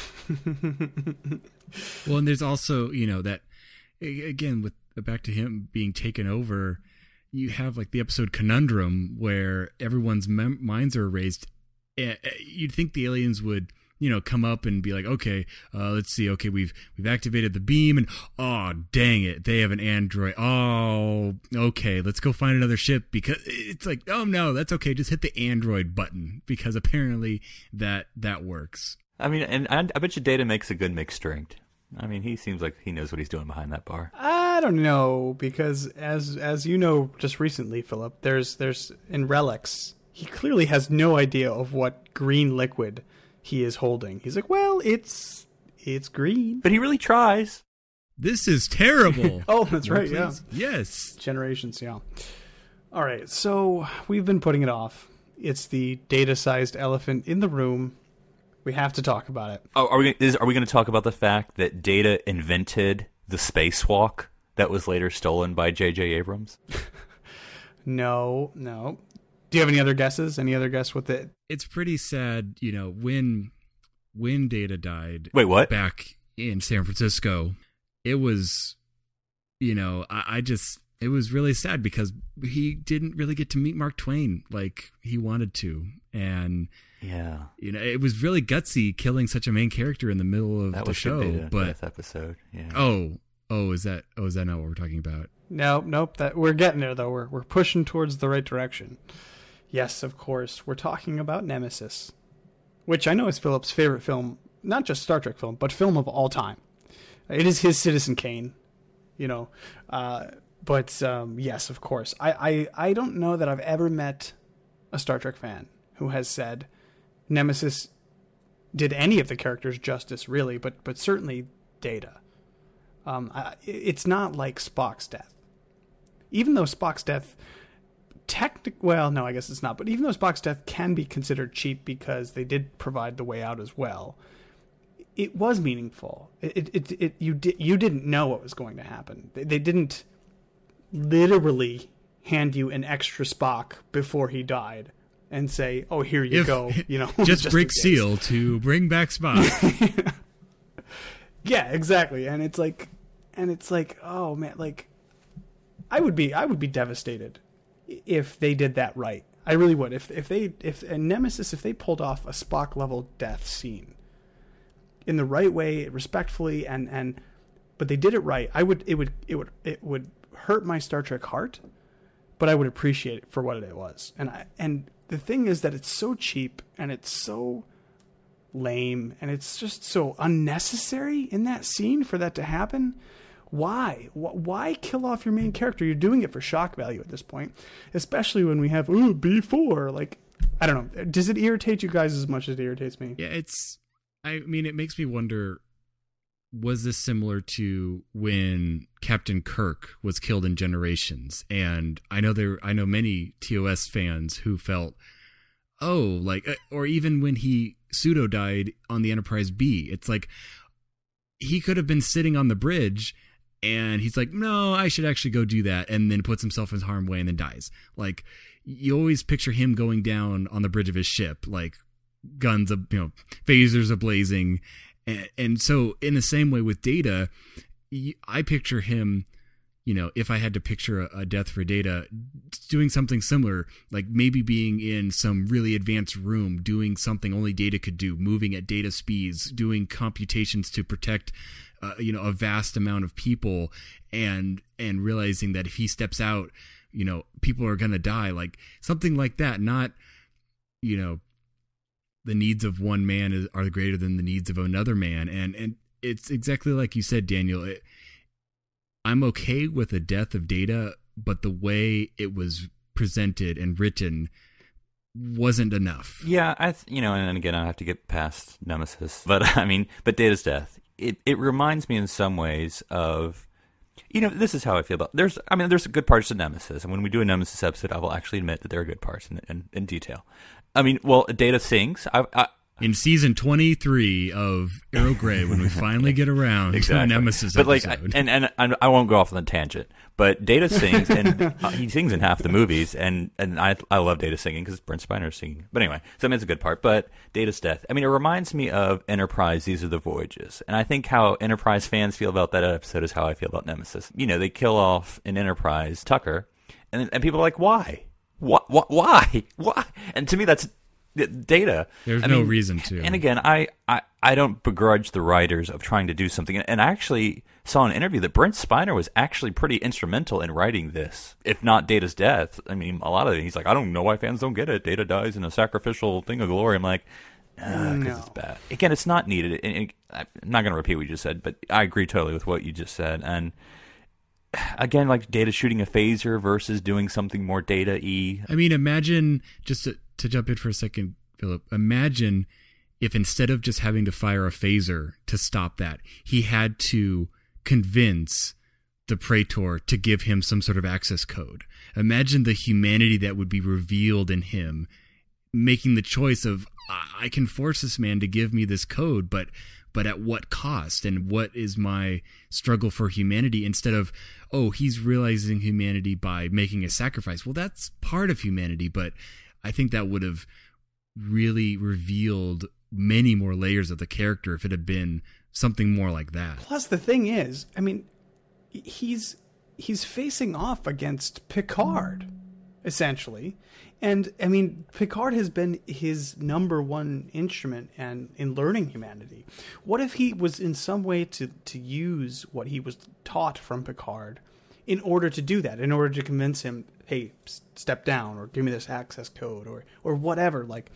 Well, and there's also, you know, that, again, with back to him being taken over, you have like the episode Conundrum where everyone's mem- minds are erased. You'd think the aliens would, you know, come up and be like, okay, uh, let's see. Okay, we've we've activated the beam, and oh, dang it, they have an android. Oh, okay, let's go find another ship, because it's like, oh no, that's okay. Just hit the android button, because apparently that that works. I mean, and I, I bet you Data makes a good mixed drink. I mean, he seems like he knows what he's doing behind that bar. I don't know, because as as you know, just recently, Philip, there's there's in Relics, he clearly has no idea of what green liquid he is holding. He's like, well, it's it's green, but he really tries. This is terrible. Oh, that's right. Yeah. Yes. Generations. Yeah. All right. So we've been putting it off. It's the Data-sized elephant in the room. We have to talk about it. Oh, are we? Is, are we going to talk about the fact that Data invented the spacewalk that was later stolen by J J Abrams? No, no. Do you have any other guesses? Any other guess with it? It's pretty sad, you know, when when Data died. Wait, what? Back in San Francisco, it was, you know, I, I just, it was really sad because he didn't really get to meet Mark Twain like he wanted to. And yeah, you know, it was really gutsy killing such a main character in the middle of that the was show. Data, but death episode, yeah. Oh, oh, is that? Oh, is that not what we're talking about? No, nope. That we're getting there though. We're we're pushing towards the right direction. Yes, of course. We're talking about Nemesis, which I know is Philip's favorite film, not just Star Trek film, but film of all time. It is his Citizen Kane, you know. Uh, but um, yes, of course. I, I I don't know that I've ever met a Star Trek fan who has said Nemesis did any of the characters justice, really, but but certainly Data. Um, I, it's not like Spock's death. Even though Spock's death, technic, well, no, I guess it's not. But even though Spock's death can be considered cheap because they did provide the way out as well, it was meaningful. It, it, it, it you did you didn't know what was going to happen. They, they didn't literally hand you an extra Spock before he died and say, "Oh, here you if, go." You know, just, just break in seal to bring back Spock. Yeah, exactly. And it's like, and it's like, oh man, like, I would be, I would be devastated if they did that right. I really would. If if they if and Nemesis, if they pulled off a Spock level death scene in the right way, respectfully, and and but they did it right, I would it would it would it would hurt my Star Trek heart, but I would appreciate it for what it was. And I and the thing is that it's so cheap and it's so lame and it's just so unnecessary in that scene for that to happen. Why? Why kill off your main character? You're doing it for shock value at this point, especially when we have ooh B four. Like, I don't know. Does it irritate you guys as much as it irritates me? Yeah, it's. I mean, it makes me wonder. Was this similar to when Captain Kirk was killed in Generations? And I know there. I know many T O S fans who felt, oh, like, or even when he pseudo died on the Enterprise B. It's like he could have been sitting on the bridge. And he's like, no, I should actually go do that. And then puts himself in harm's way and then dies. Like, you always picture him going down on the bridge of his ship, like guns, you know, phasers ablazing. And, and so in the same way with Data, I picture him, you know, if I had to picture a, a death for Data, doing something similar, like maybe being in some really advanced room, doing something only Data could do, moving at Data speeds, doing computations to protect Uh, you know, a vast amount of people, and and realizing that if he steps out, you know, people are gonna die, like something like that. Not, you know, the needs of one man is, are greater than the needs of another man, and and it's exactly like you said, Daniel. It, I'm okay with the death of Data, but the way it was presented and written wasn't enough. Yeah, I th- you know, and again, I have to get past Nemesis, but I mean, but Data's death. It it reminds me in some ways of, you know, this is how I feel about, there's, I mean, there's good parts to Nemesis, and when we do a Nemesis episode, I will actually admit that there are good parts in, in, in detail. I mean, well, Data sings. I, I in season twenty-three of Arrow Grey, when we finally get around exactly. to a Nemesis but episode. Like, and, and and I won't go off on a tangent, but Data sings, and uh, he sings in half the movies, and, and I I love Data singing because Brent Spiner's singing. But anyway, so I mean, it's a good part. But Data's death, I mean, it reminds me of Enterprise, These Are the Voyages. And I think how Enterprise fans feel about that episode is how I feel about Nemesis. You know, they kill off in Enterprise Tucker, and and people are like, why? What? What? Why? Why? And to me, that's Data. There's I no mean, reason to. And again, I, I, I don't begrudge the writers of trying to do something. And I actually saw in an interview that Brent Spiner was actually pretty instrumental in writing this, if not Data's death. I mean, a lot of it, he's like, I don't know why fans don't get it. Data dies in a sacrificial thing of glory. I'm like, because no. it's bad. Again, it's not needed. It, it, I'm not going to repeat what you just said, but I agree totally with what you just said. And again, like Data shooting a phaser versus doing something more Data-y. I mean, imagine, just to, to jump in for a second, Philip, imagine if instead of just having to fire a phaser to stop that, he had to convince the Praetor to give him some sort of access code. Imagine the humanity that would be revealed in him, making the choice of, I can force this man to give me this code, but but at what cost, and what is my struggle for humanity, instead of, oh, he's realizing humanity by making a sacrifice. Well, that's part of humanity, but I think that would have really revealed many more layers of the character if it had been something more like that. Plus, the thing is, I mean, he's he's facing off against Picard, essentially. And, I mean, Picard has been his number one instrument and in learning humanity. What if he was in some way to, to use what he was taught from Picard in order to do that, in order to convince him, hey, step down, or give me this access code, or or whatever? Like,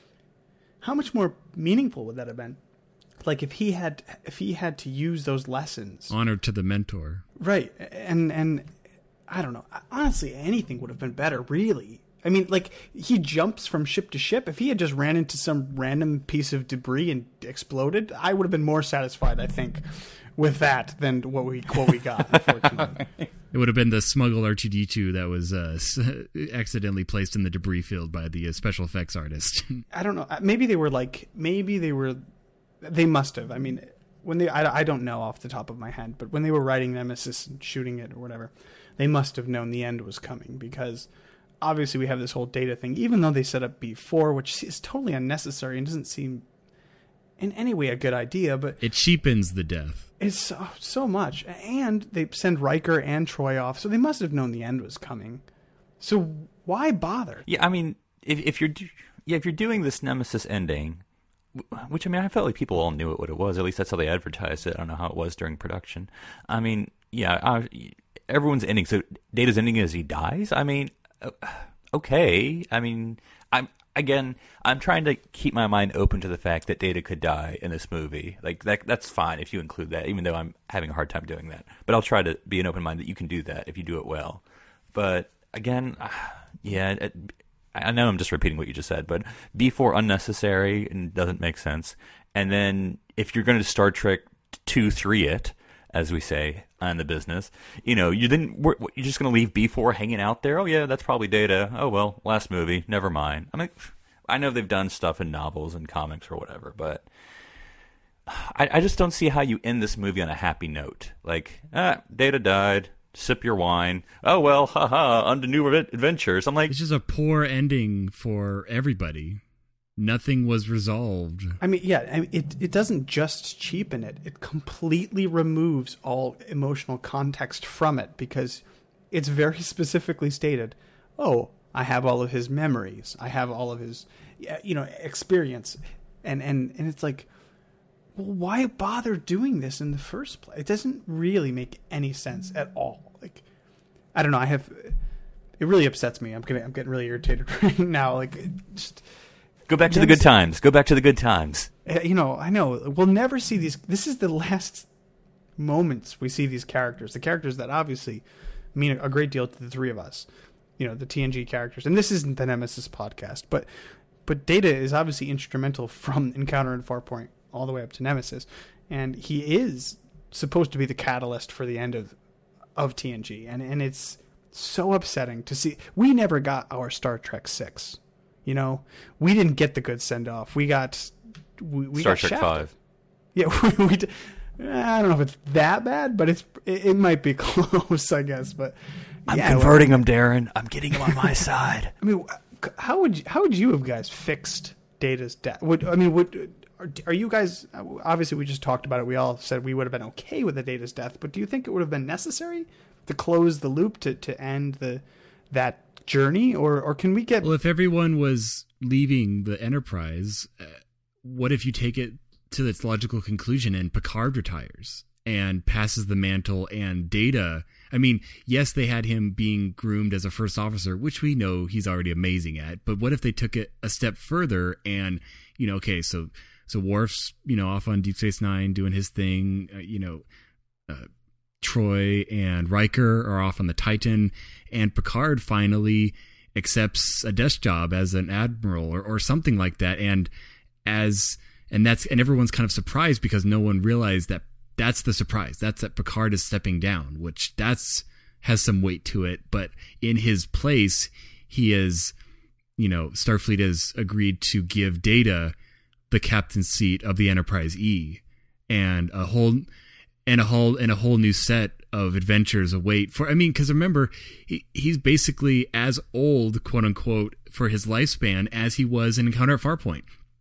how much more meaningful would that have been? Like, if he had if he had to use those lessons. Honor to the mentor. Right. And, and I don't know. Honestly, anything would have been better, really. I mean, like, he jumps from ship to ship. If he had just ran into some random piece of debris and exploded, I would have been more satisfied, I think, with that than what we what we got, unfortunately. It would have been the smuggled R two D two that was uh, accidentally placed in the debris field by the uh, special effects artist. I don't know. Maybe they were like, maybe they were, they must have. I mean, when they, I, I don't know off the top of my head, but when they were writing Nemesis and shooting it or whatever, they must have known the end was coming, because obviously we have this whole Data thing, even though they set up B four, which is totally unnecessary and doesn't seem in any way a good idea, but it cheapens the death. It's so, so much. And they send Riker and Troy off, so they must have known the end was coming. So why bother? Yeah, I mean, if, if you're yeah, if you're doing this Nemesis ending, which, I mean, I felt like people all knew it what it was. At least that's how they advertised it. I don't know how it was during production. I mean, yeah, I, everyone's ending. So Data's ending is he dies? I mean, okay. I mean, I'm again, I'm trying to keep my mind open to the fact that Data could die in this movie. Like, that, that's fine if you include that, even though I'm having a hard time doing that. But I'll try to be an open mind that you can do that if you do it well. But again, yeah, it, I know I'm just repeating what you just said, but B four unnecessary and doesn't make sense. And then if you're going to Star Trek two three it, as we say in the business, you know, you didn't. You're just going to leave B four hanging out there. Oh yeah, that's probably Data. Oh well, last movie, never mind. I mean, I know they've done stuff in novels and comics or whatever, but I, I just don't see how you end this movie on a happy note. Like, ah, Data died. Sip your wine. Oh well, haha, on to new adventures. I'm like, it's just a poor ending for everybody. Nothing was resolved. I mean, yeah, I mean, it it doesn't just cheapen it. It completely removes all emotional context from it, because it's very specifically stated, oh, I have all of his memories. I have all of his, you know, experience. And, and, and it's like, well, why bother doing this in the first place? It doesn't really make any sense at all. Like, I don't know. I have, it really upsets me. I'm getting, I'm getting really irritated right now. Like, just go back to the good times. Go back to the good times. You know, I know we'll never see these. This is the last moments we see these characters. The characters that obviously mean a great deal to the three of us. You know, the T N G characters. And this isn't the Nemesis podcast, but but Data is obviously instrumental from Encounter and Farpoint all the way up to Nemesis, and he is supposed to be the catalyst for the end of of T N G, and and it's so upsetting to see. We never got our Star Trek six, you know, we didn't get the good send off. We got we, we Star got Trek shafted. Five. Yeah, we, we. I don't know if it's that bad, but it's it, it might be close, I guess. But I'm yeah, converting him, Darren. I'm getting him on my side. I mean, how would you, how would you have guys fixed Data's death? Would I mean would are, are you guys? Obviously, we just talked about it. We all said we would have been okay with the Data's death, but do you think it would have been necessary to close the loop to, to end the that journey, or or can we get? Well, if everyone was leaving the Enterprise, uh, what if you take it to its logical conclusion and Picard retires and passes the mantle and Data? I mean, yes, they had him being groomed as a first officer, which we know he's already amazing at. But what if they took it a step further and, you know, okay, so so Worf's, you know, off on Deep Space Nine doing his thing, uh, you know, uh, Troy and Riker are off on the Titan, and Picard finally accepts a desk job as an admiral or, or something like that, and as and that's and everyone's kind of surprised because no one realized that that's the surprise. That's that Picard is stepping down, which that's has some weight to it. But in his place, he is, you know, Starfleet has agreed to give Data the captain's seat of the Enterprise E, and a whole and a whole and a whole new set of adventures await for. I mean, because remember, he, he's basically as old, quote unquote, for his lifespan as he was in Encounter at Farpoint.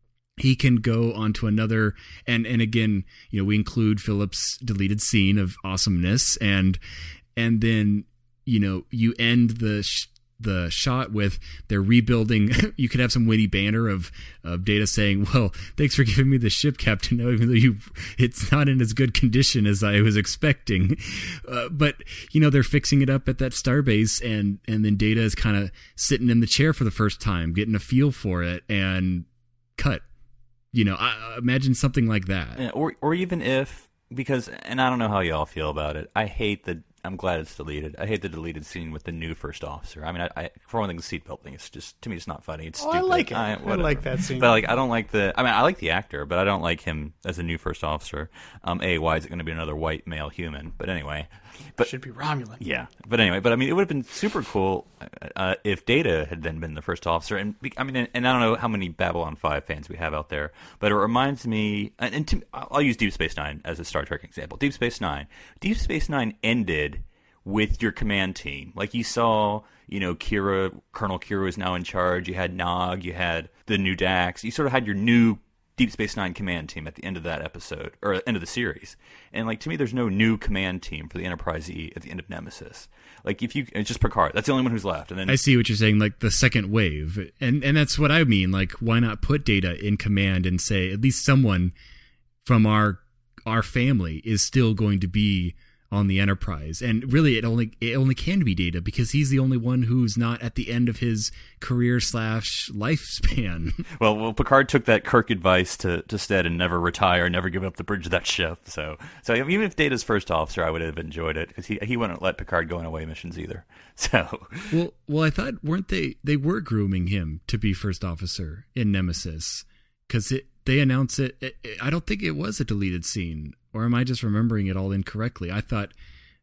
He can go on to another, and, and again, you know, we include Philip's deleted scene of awesomeness, and and then, you know, you end the sh- the shot with they're rebuilding. You could have some witty banner of of Data saying, "Well, thanks for giving me the ship, Captain. No, even though you, it's not in as good condition as I was expecting." Uh, but you know, they're fixing it up at that starbase, and and then Data is kind of sitting in the chair for the first time, getting a feel for it, and cut. You know, I, imagine something like that. Yeah, or or even if, because, and I don't know how y'all feel about it, I hate the, I'm glad it's deleted. I hate the deleted scene with the new first officer. I mean, I, I for one thing, the seatbelt thing, it's just, to me, it's not funny. It's Oh, stupid. I like it. I, I like that scene. But, like, I don't like the, I mean, I like the actor, but I don't like him as a new first officer. Um, A, why is it going to be another white male human? But anyway. But, should be Romulan. Yeah, but anyway, but I mean, it would have been super cool uh, if Data had then been the first officer. And I mean, and I don't know how many Babylon five fans we have out there, but it reminds me. And, and to, I'll use Deep Space Nine as a Star Trek example. Deep Space Nine. Deep Space Nine ended with your command team. Like you saw, you know, Kira, Colonel Kira is now in charge. You had Nog. You had the new Dax. You sort of had your new Deep Space Nine command team at the end of that episode, or end of the series. And, like, to me, there's no new command team for the Enterprise E at the end of Nemesis. Like, if you, it's just Picard. That's the only one who's left. And then I see what you're saying, like the second wave. And and that's what I mean. Like, why not put Data in command and say, at least someone from our our family is still going to be on the Enterprise. And really, it only it only can be Data because he's the only one who's not at the end of his career slash lifespan. Well, well, Picard took that Kirk advice to to stead and never retire, never give up the bridge of that ship. So, so even if Data's first officer, I would have enjoyed it because he he wouldn't let Picard go on away missions either. So, well, well, I thought weren't they they were grooming him to be first officer in Nemesis because it. They announce it, it. I don't think it was a deleted scene, or am I just remembering it all incorrectly? I thought,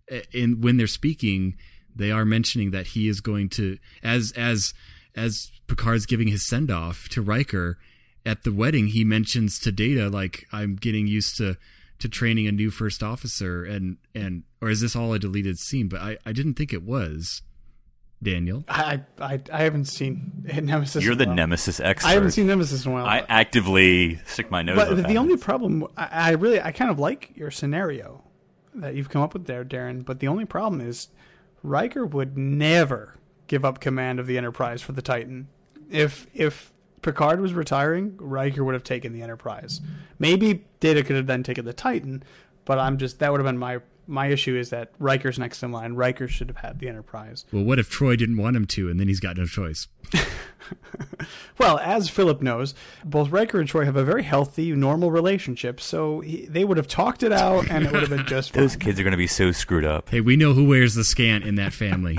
in when they're speaking, they are mentioning that he is going to, as as as Picard's giving his send off to Riker at the wedding, he mentions to Data like, "I'm getting used to to training a new first officer," and and or is this all a deleted scene? But I I didn't think it was. Daniel, I, I I haven't seen Nemesis. You're in the a while. Nemesis expert. I haven't seen Nemesis in a while. I actively stick my nose. But up the at only it. problem, I, I really, I kind of like your scenario that you've come up with there, Darren. But the only problem is, Riker would never give up command of the Enterprise for the Titan. If if Picard was retiring, Riker would have taken the Enterprise. Maybe Data could have then taken the Titan, but I'm just that would have been my. My issue is that Riker's next in line. Riker should have had the Enterprise. Well, what if Troy didn't want him to, and then he's got no choice? Well, as Philip knows, both Riker and Troy have a very healthy, normal relationship, so he, they would have talked it out, and it would have been just fine. Those kids are going to be so screwed up. Hey, we know who wears the scant in that family.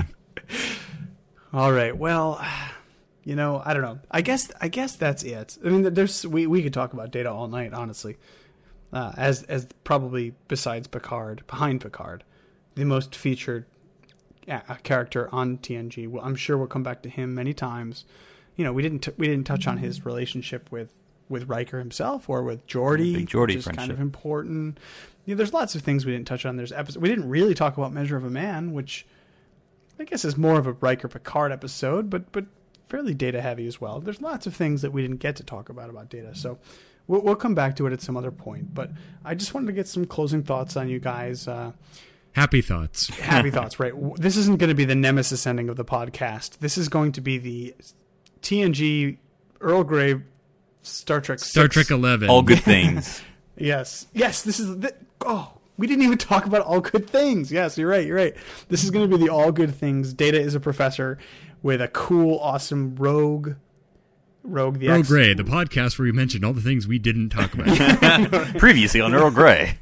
All right, well, you know, I don't know. I guess I guess that's it. I mean, there's we, we could talk about Data all night, honestly. Uh, as as probably besides Picard, behind Picard, the most featured uh, character on T N G. Well, I'm sure we'll come back to him many times. You know, we didn't t- we didn't touch on his relationship with with Riker himself or with Geordi, Big Geordi which is friendship. kind of important. You know, there's lots of things we didn't touch on. There's episode we didn't really talk about Measure of a Man, which I guess is more of a Riker Picard episode, but but fairly Data heavy as well. There's lots of things that we didn't get to talk about about Data, so we'll, we'll come back to it at some other point. But I just wanted to get some closing thoughts on you guys. Uh, Happy thoughts. happy thoughts, right? This isn't going to be the Nemesis ending of the podcast. This is going to be the T N G Earl Grey Star Trek Star six. Trek eleven. All good things. Yes. Yes, this is the, oh, we didn't even talk about All Good Things. Yes, you're right. You're right. This is going to be the All Good Things. Data is a professor with a cool, awesome rogue Rogue the Earl X. Grey, the podcast where we mentioned all the things we didn't talk about. Previously on Earl Grey.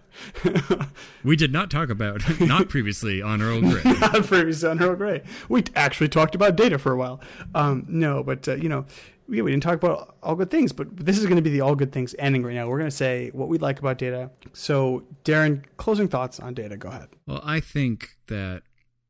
We did not talk about, not previously on Earl Grey. Not previously on Earl Grey. We actually talked about Data for a while. Um, no, but, uh, you know, we, we didn't talk about All Good Things, but this is going to be the All Good Things ending right now. We're going to say what we like about Data. So, Darren, closing thoughts on Data. Go ahead. Well, I think that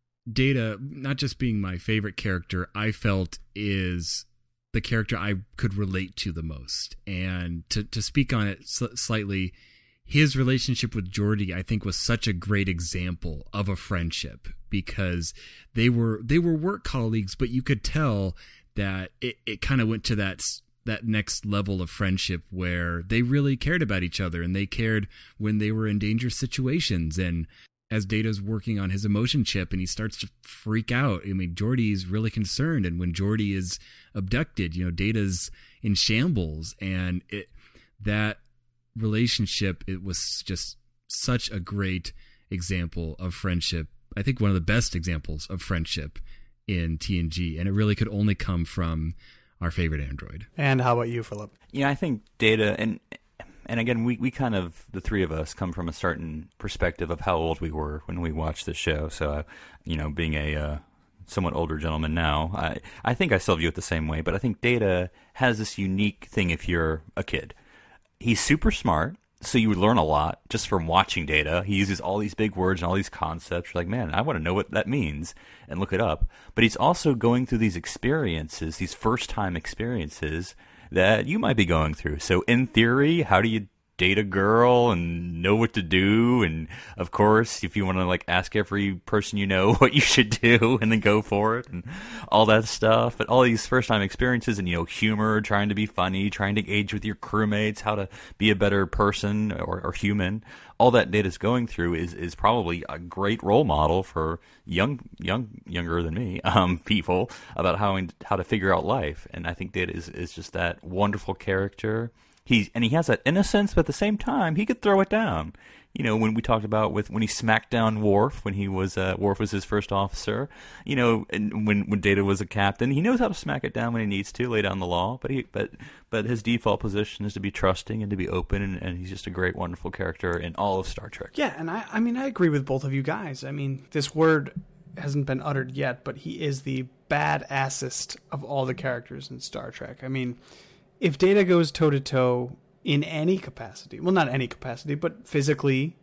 Data, not just being my favorite character, I felt is the character I could relate to the most. And to, to speak on it sl- slightly, his relationship with Geordi, I think, was such a great example of a friendship because they were they were work colleagues, but you could tell that it, it kind of went to that that next level of friendship where they really cared about each other and they cared when they were in dangerous situations. And as Data's working on his emotion chip and he starts to freak out, I mean, Geordi's really concerned. And when Geordi is abducted, you know, Data's in shambles, and it that relationship, it was just such a great example of friendship. I think one of the best examples of friendship in T N G, and it really could only come from our favorite android. And how about you, Philip? Yeah, I think Data, and and again, we, we kind of, the three of us, come from a certain perspective of how old we were when we watched the show. So, uh, you know, being a uh, somewhat older gentleman now, I, I think I still view it the same way. But I think Data has this unique thing if you're a kid. He's super smart, so you would learn a lot just from watching Data. He uses all these big words and all these concepts. You're like, man, I want to know what that means and look it up. But he's also going through these experiences, these first-time experiences that you might be going through. So in theory, how do you date a girl and know what to do? And of course, if you want to like ask every person you know what you should do and then go for it and all that stuff, but all these first time experiences and, you know, humor, trying to be funny, trying to engage with your crewmates, how to be a better person or, or human, all that Data's going through is, is probably a great role model for young, young, younger than me, um, people about how, how to figure out life. And I think Data is, is just that wonderful character. He and he has that innocence, but at the same time, he could throw it down. You know, when we talked about with when he smacked down Worf, when he was uh, Worf was his first officer. You know, and when when Data was a captain, he knows how to smack it down when he needs to, lay down the law. But he but but his default position is to be trusting and to be open, and, and he's just a great, wonderful character in all of Star Trek. Yeah, and I I mean I agree with both of you guys. I mean, this word hasn't been uttered yet, but he is the badassest of all the characters in Star Trek. I mean, if Data goes toe-to-toe in any capacity, well, not any capacity, but physically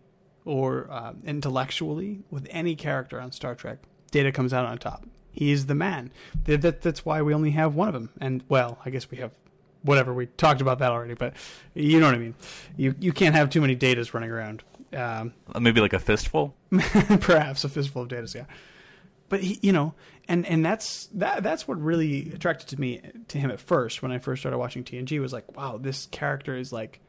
or uh, intellectually with any character on Star Trek, Data comes out on top. He is the man. That, that, that's why we only have one of them. And, well, I guess we have whatever. We talked about that already, but you know what I mean. You you can't have too many Datas running around. Um, Maybe like a fistful? perhaps a fistful of Datas, yeah. But he, you know, and, and that's that that's what really attracted to me to him at first when I first started watching T N G was like, wow, this character is like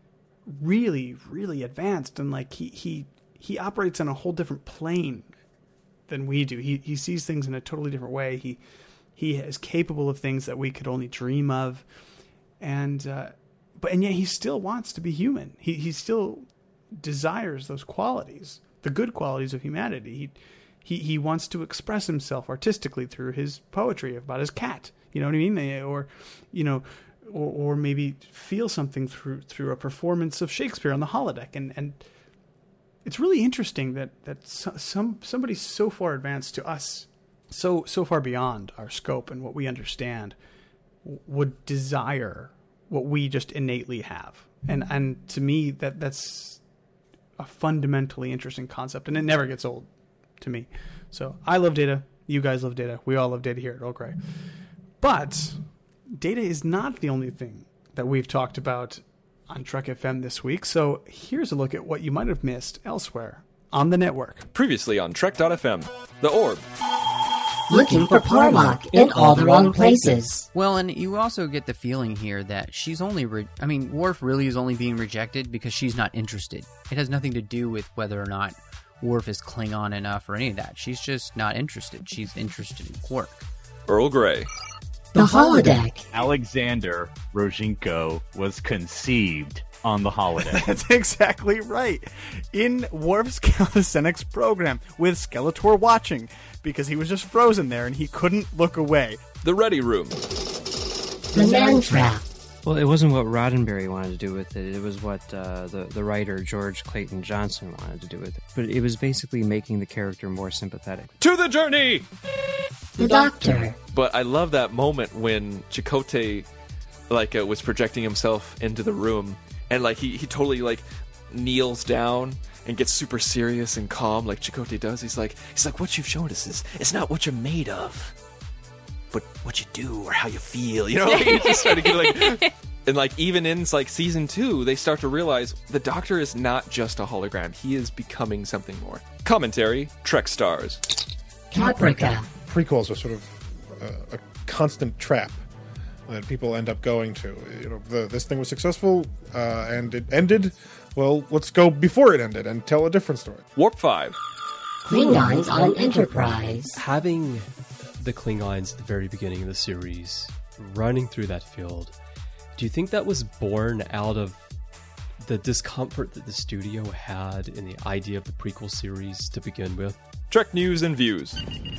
really, really advanced, and like he he, he operates on a whole different plane than we do. He he sees things in a totally different way. He he is capable of things that we could only dream of, and uh, but and yet he still wants to be human. He he still desires those qualities, the good qualities of humanity. He He he wants to express himself artistically through his poetry about his cat. You know what I mean? Or, you know, or, or maybe feel something through through a performance of Shakespeare on the holodeck. And and it's really interesting that that some somebody so far advanced to us, so so far beyond our scope and what we understand, would desire what we just innately have. And and to me that that's a fundamentally interesting concept, and it never gets old to me. So I love Data. You guys love Data. We all love Data here at Earl Grey. But Data is not the only thing that we've talked about on Trek F M this week. So here's a look at what you might have missed elsewhere on the network. Previously on Trek dot F M, The Orb. Looking for Parlock in all the wrong places. Well, and you also get the feeling here that she's only, re- I mean, Worf really is only being rejected because she's not interested. It has nothing to do with whether or not Worf is Klingon enough or any of that. She's just not interested. She's interested in Quark. Earl Grey. The holodeck. Alexander Rozhenko was conceived on the holodeck. That's exactly right. In Worf's calisthenics program with Skeletor watching because he was just frozen there and he couldn't look away. The Ready Room. The Man Trap. Well, it wasn't what Roddenberry wanted to do with it. It was what uh, the, the writer George Clayton Johnson wanted to do with it. But it was basically making the character more sympathetic. To the Journey! The Doctor. But I love that moment when Chakotay, like, uh, was projecting himself into the room, and like he, he totally like kneels down and gets super serious and calm, like Chakotay does. He's like, he's like, what you've shown us is it's not what you're made of, but what you do or how you feel. You know, like, he's just trying to get like. And like even in like season two, they start to realize the Doctor is not just a hologram; he is becoming something more. Commentary: Trek stars. Caprica. Prequels are sort of uh, a constant trap that people end up going to. You know, the, this thing was successful uh, and it ended. Well, let's go before it ended and tell a different story. Warp five. Klingons on Enterprise. Having the Klingons at the very beginning of the series running through that field, do you think that was born out of the discomfort that the studio had in the idea of the prequel series to begin with? Trek news and views.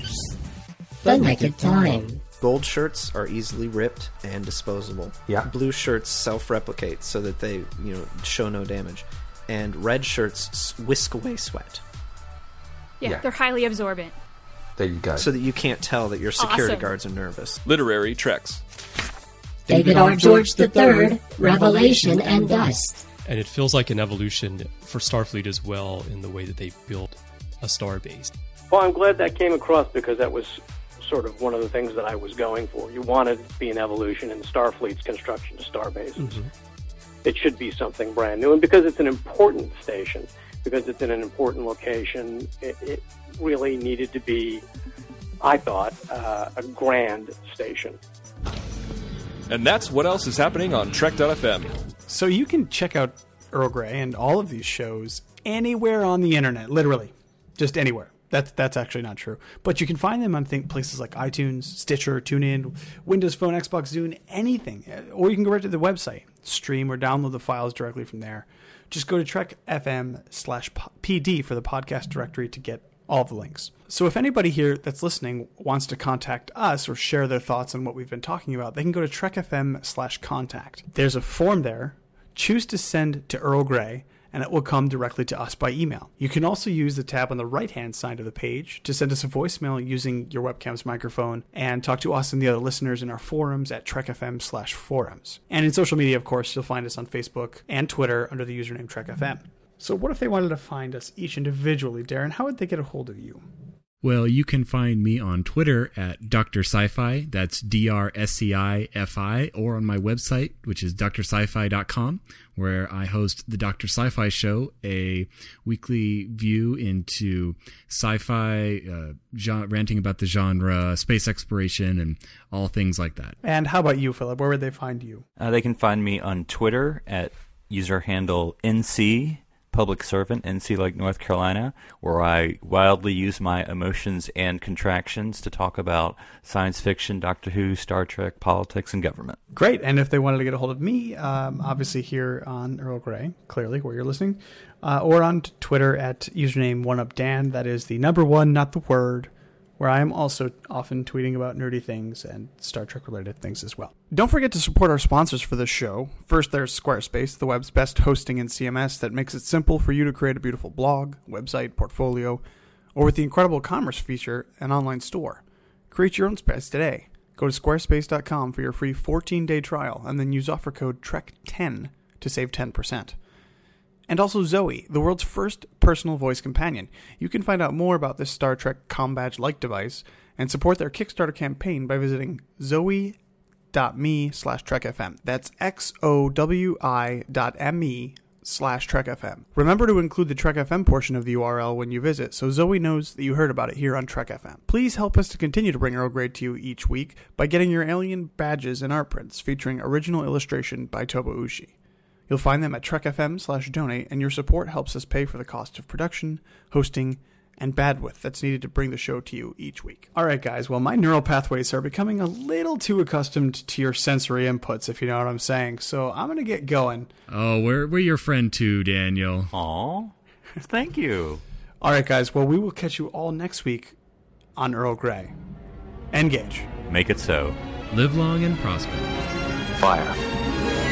The Nick of Time. Gold shirts are easily ripped and disposable. Yeah. Blue shirts self-replicate so that they, you know, show no damage. And red shirts whisk away sweat. Yeah, Yeah. they're highly absorbent. There you go. So that you can't tell that your security Awesome. guards are nervous. Literary Treks. David R. George the Third. Revelation and Dust. And it feels like an evolution for Starfleet as well in the way that they built a starbase. Well, I'm glad that came across because that was sort of one of the things that I was going for. You wanted it to be an evolution in Starfleet's construction of starbases. Mm-hmm. It should be something brand new. And because it's an important station, because it's in an important location, it, it really needed to be, I thought, uh, a grand station. And that's what else is happening on Trek dot F M. So you can check out Earl Grey and all of these shows anywhere on the internet, literally. Just anywhere. That's that's actually not true. But you can find them on think places like iTunes, Stitcher, TuneIn, Windows Phone, Xbox, Zune, anything. Or you can go right to the website, stream or download the files directly from there. Just go to Trek F M slash P D for the podcast directory to get all the links. So if anybody here that's listening wants to contact us or share their thoughts on what we've been talking about, they can go to Trek F M slash contact. There's a form there. Choose to send to Earl Grey, and it will come directly to us by email. You can also use the tab on the right-hand side of the page to send us a voicemail using your webcam's microphone and talk to us and the other listeners in our forums at Trek F M slash forums. And in social media, of course, you'll find us on Facebook and Twitter under the username Trek F M. So what if they wanted to find us each individually, Darren? How would they get a hold of you? Well, you can find me on Twitter at Doctor Sci-Fi, that's D R S C I F I, or on my website, which is d r sci fi dot com, where I host the Doctor Sci-Fi Show, a weekly view into sci-fi, uh, genre, ranting about the genre, space exploration, and all things like that. And how about you, Philip? Where would they find you? Uh, they can find me on Twitter at user handle N C. Public servant, N C like North Carolina, where I wildly use my emotions and contractions to talk about science fiction, Doctor Who, Star Trek, politics, and government. Great. And if they wanted to get a hold of me, um, obviously here on Earl Grey, clearly where you're listening, uh, or on Twitter at username OneUpDan. That is the number one, not the word, where I am also often tweeting about nerdy things and Star Trek-related things as well. Don't forget to support our sponsors for this show. First, there's Squarespace, the web's best hosting and C M S that makes it simple for you to create a beautiful blog, website, portfolio, or with the incredible commerce feature, an online store. Create your own space today. Go to squarespace dot com for your free fourteen-day trial, and then use offer code Trek ten to save ten percent. And also Zoe, the world's first personal voice companion. You can find out more about this Star Trek CommBadge-like device and support their Kickstarter campaign by visiting zoe xowi.me slash trekfm. That's xowi dot me slash trekfm. Remember to include the Trek F M portion of the U R L when you visit, so Zoe knows that you heard about it here on Trek F M. Please help us to continue to bring Earl Grey to you each week by getting your alien badges and art prints featuring original illustration by Toba Ushi. You'll find them at trekfm slash donate, and your support helps us pay for the cost of production, hosting, and bandwidth that's needed to bring the show to you each week. All right, guys, well, my neural pathways are becoming a little too accustomed to your sensory inputs, if you know what I'm saying, so I'm going to get going. Oh, we're, we're your friend too, Daniel. Aw, thank you. All right, guys, well, we will catch you all next week on Earl Grey. Engage. Make it so. Live long and prosper. Fire.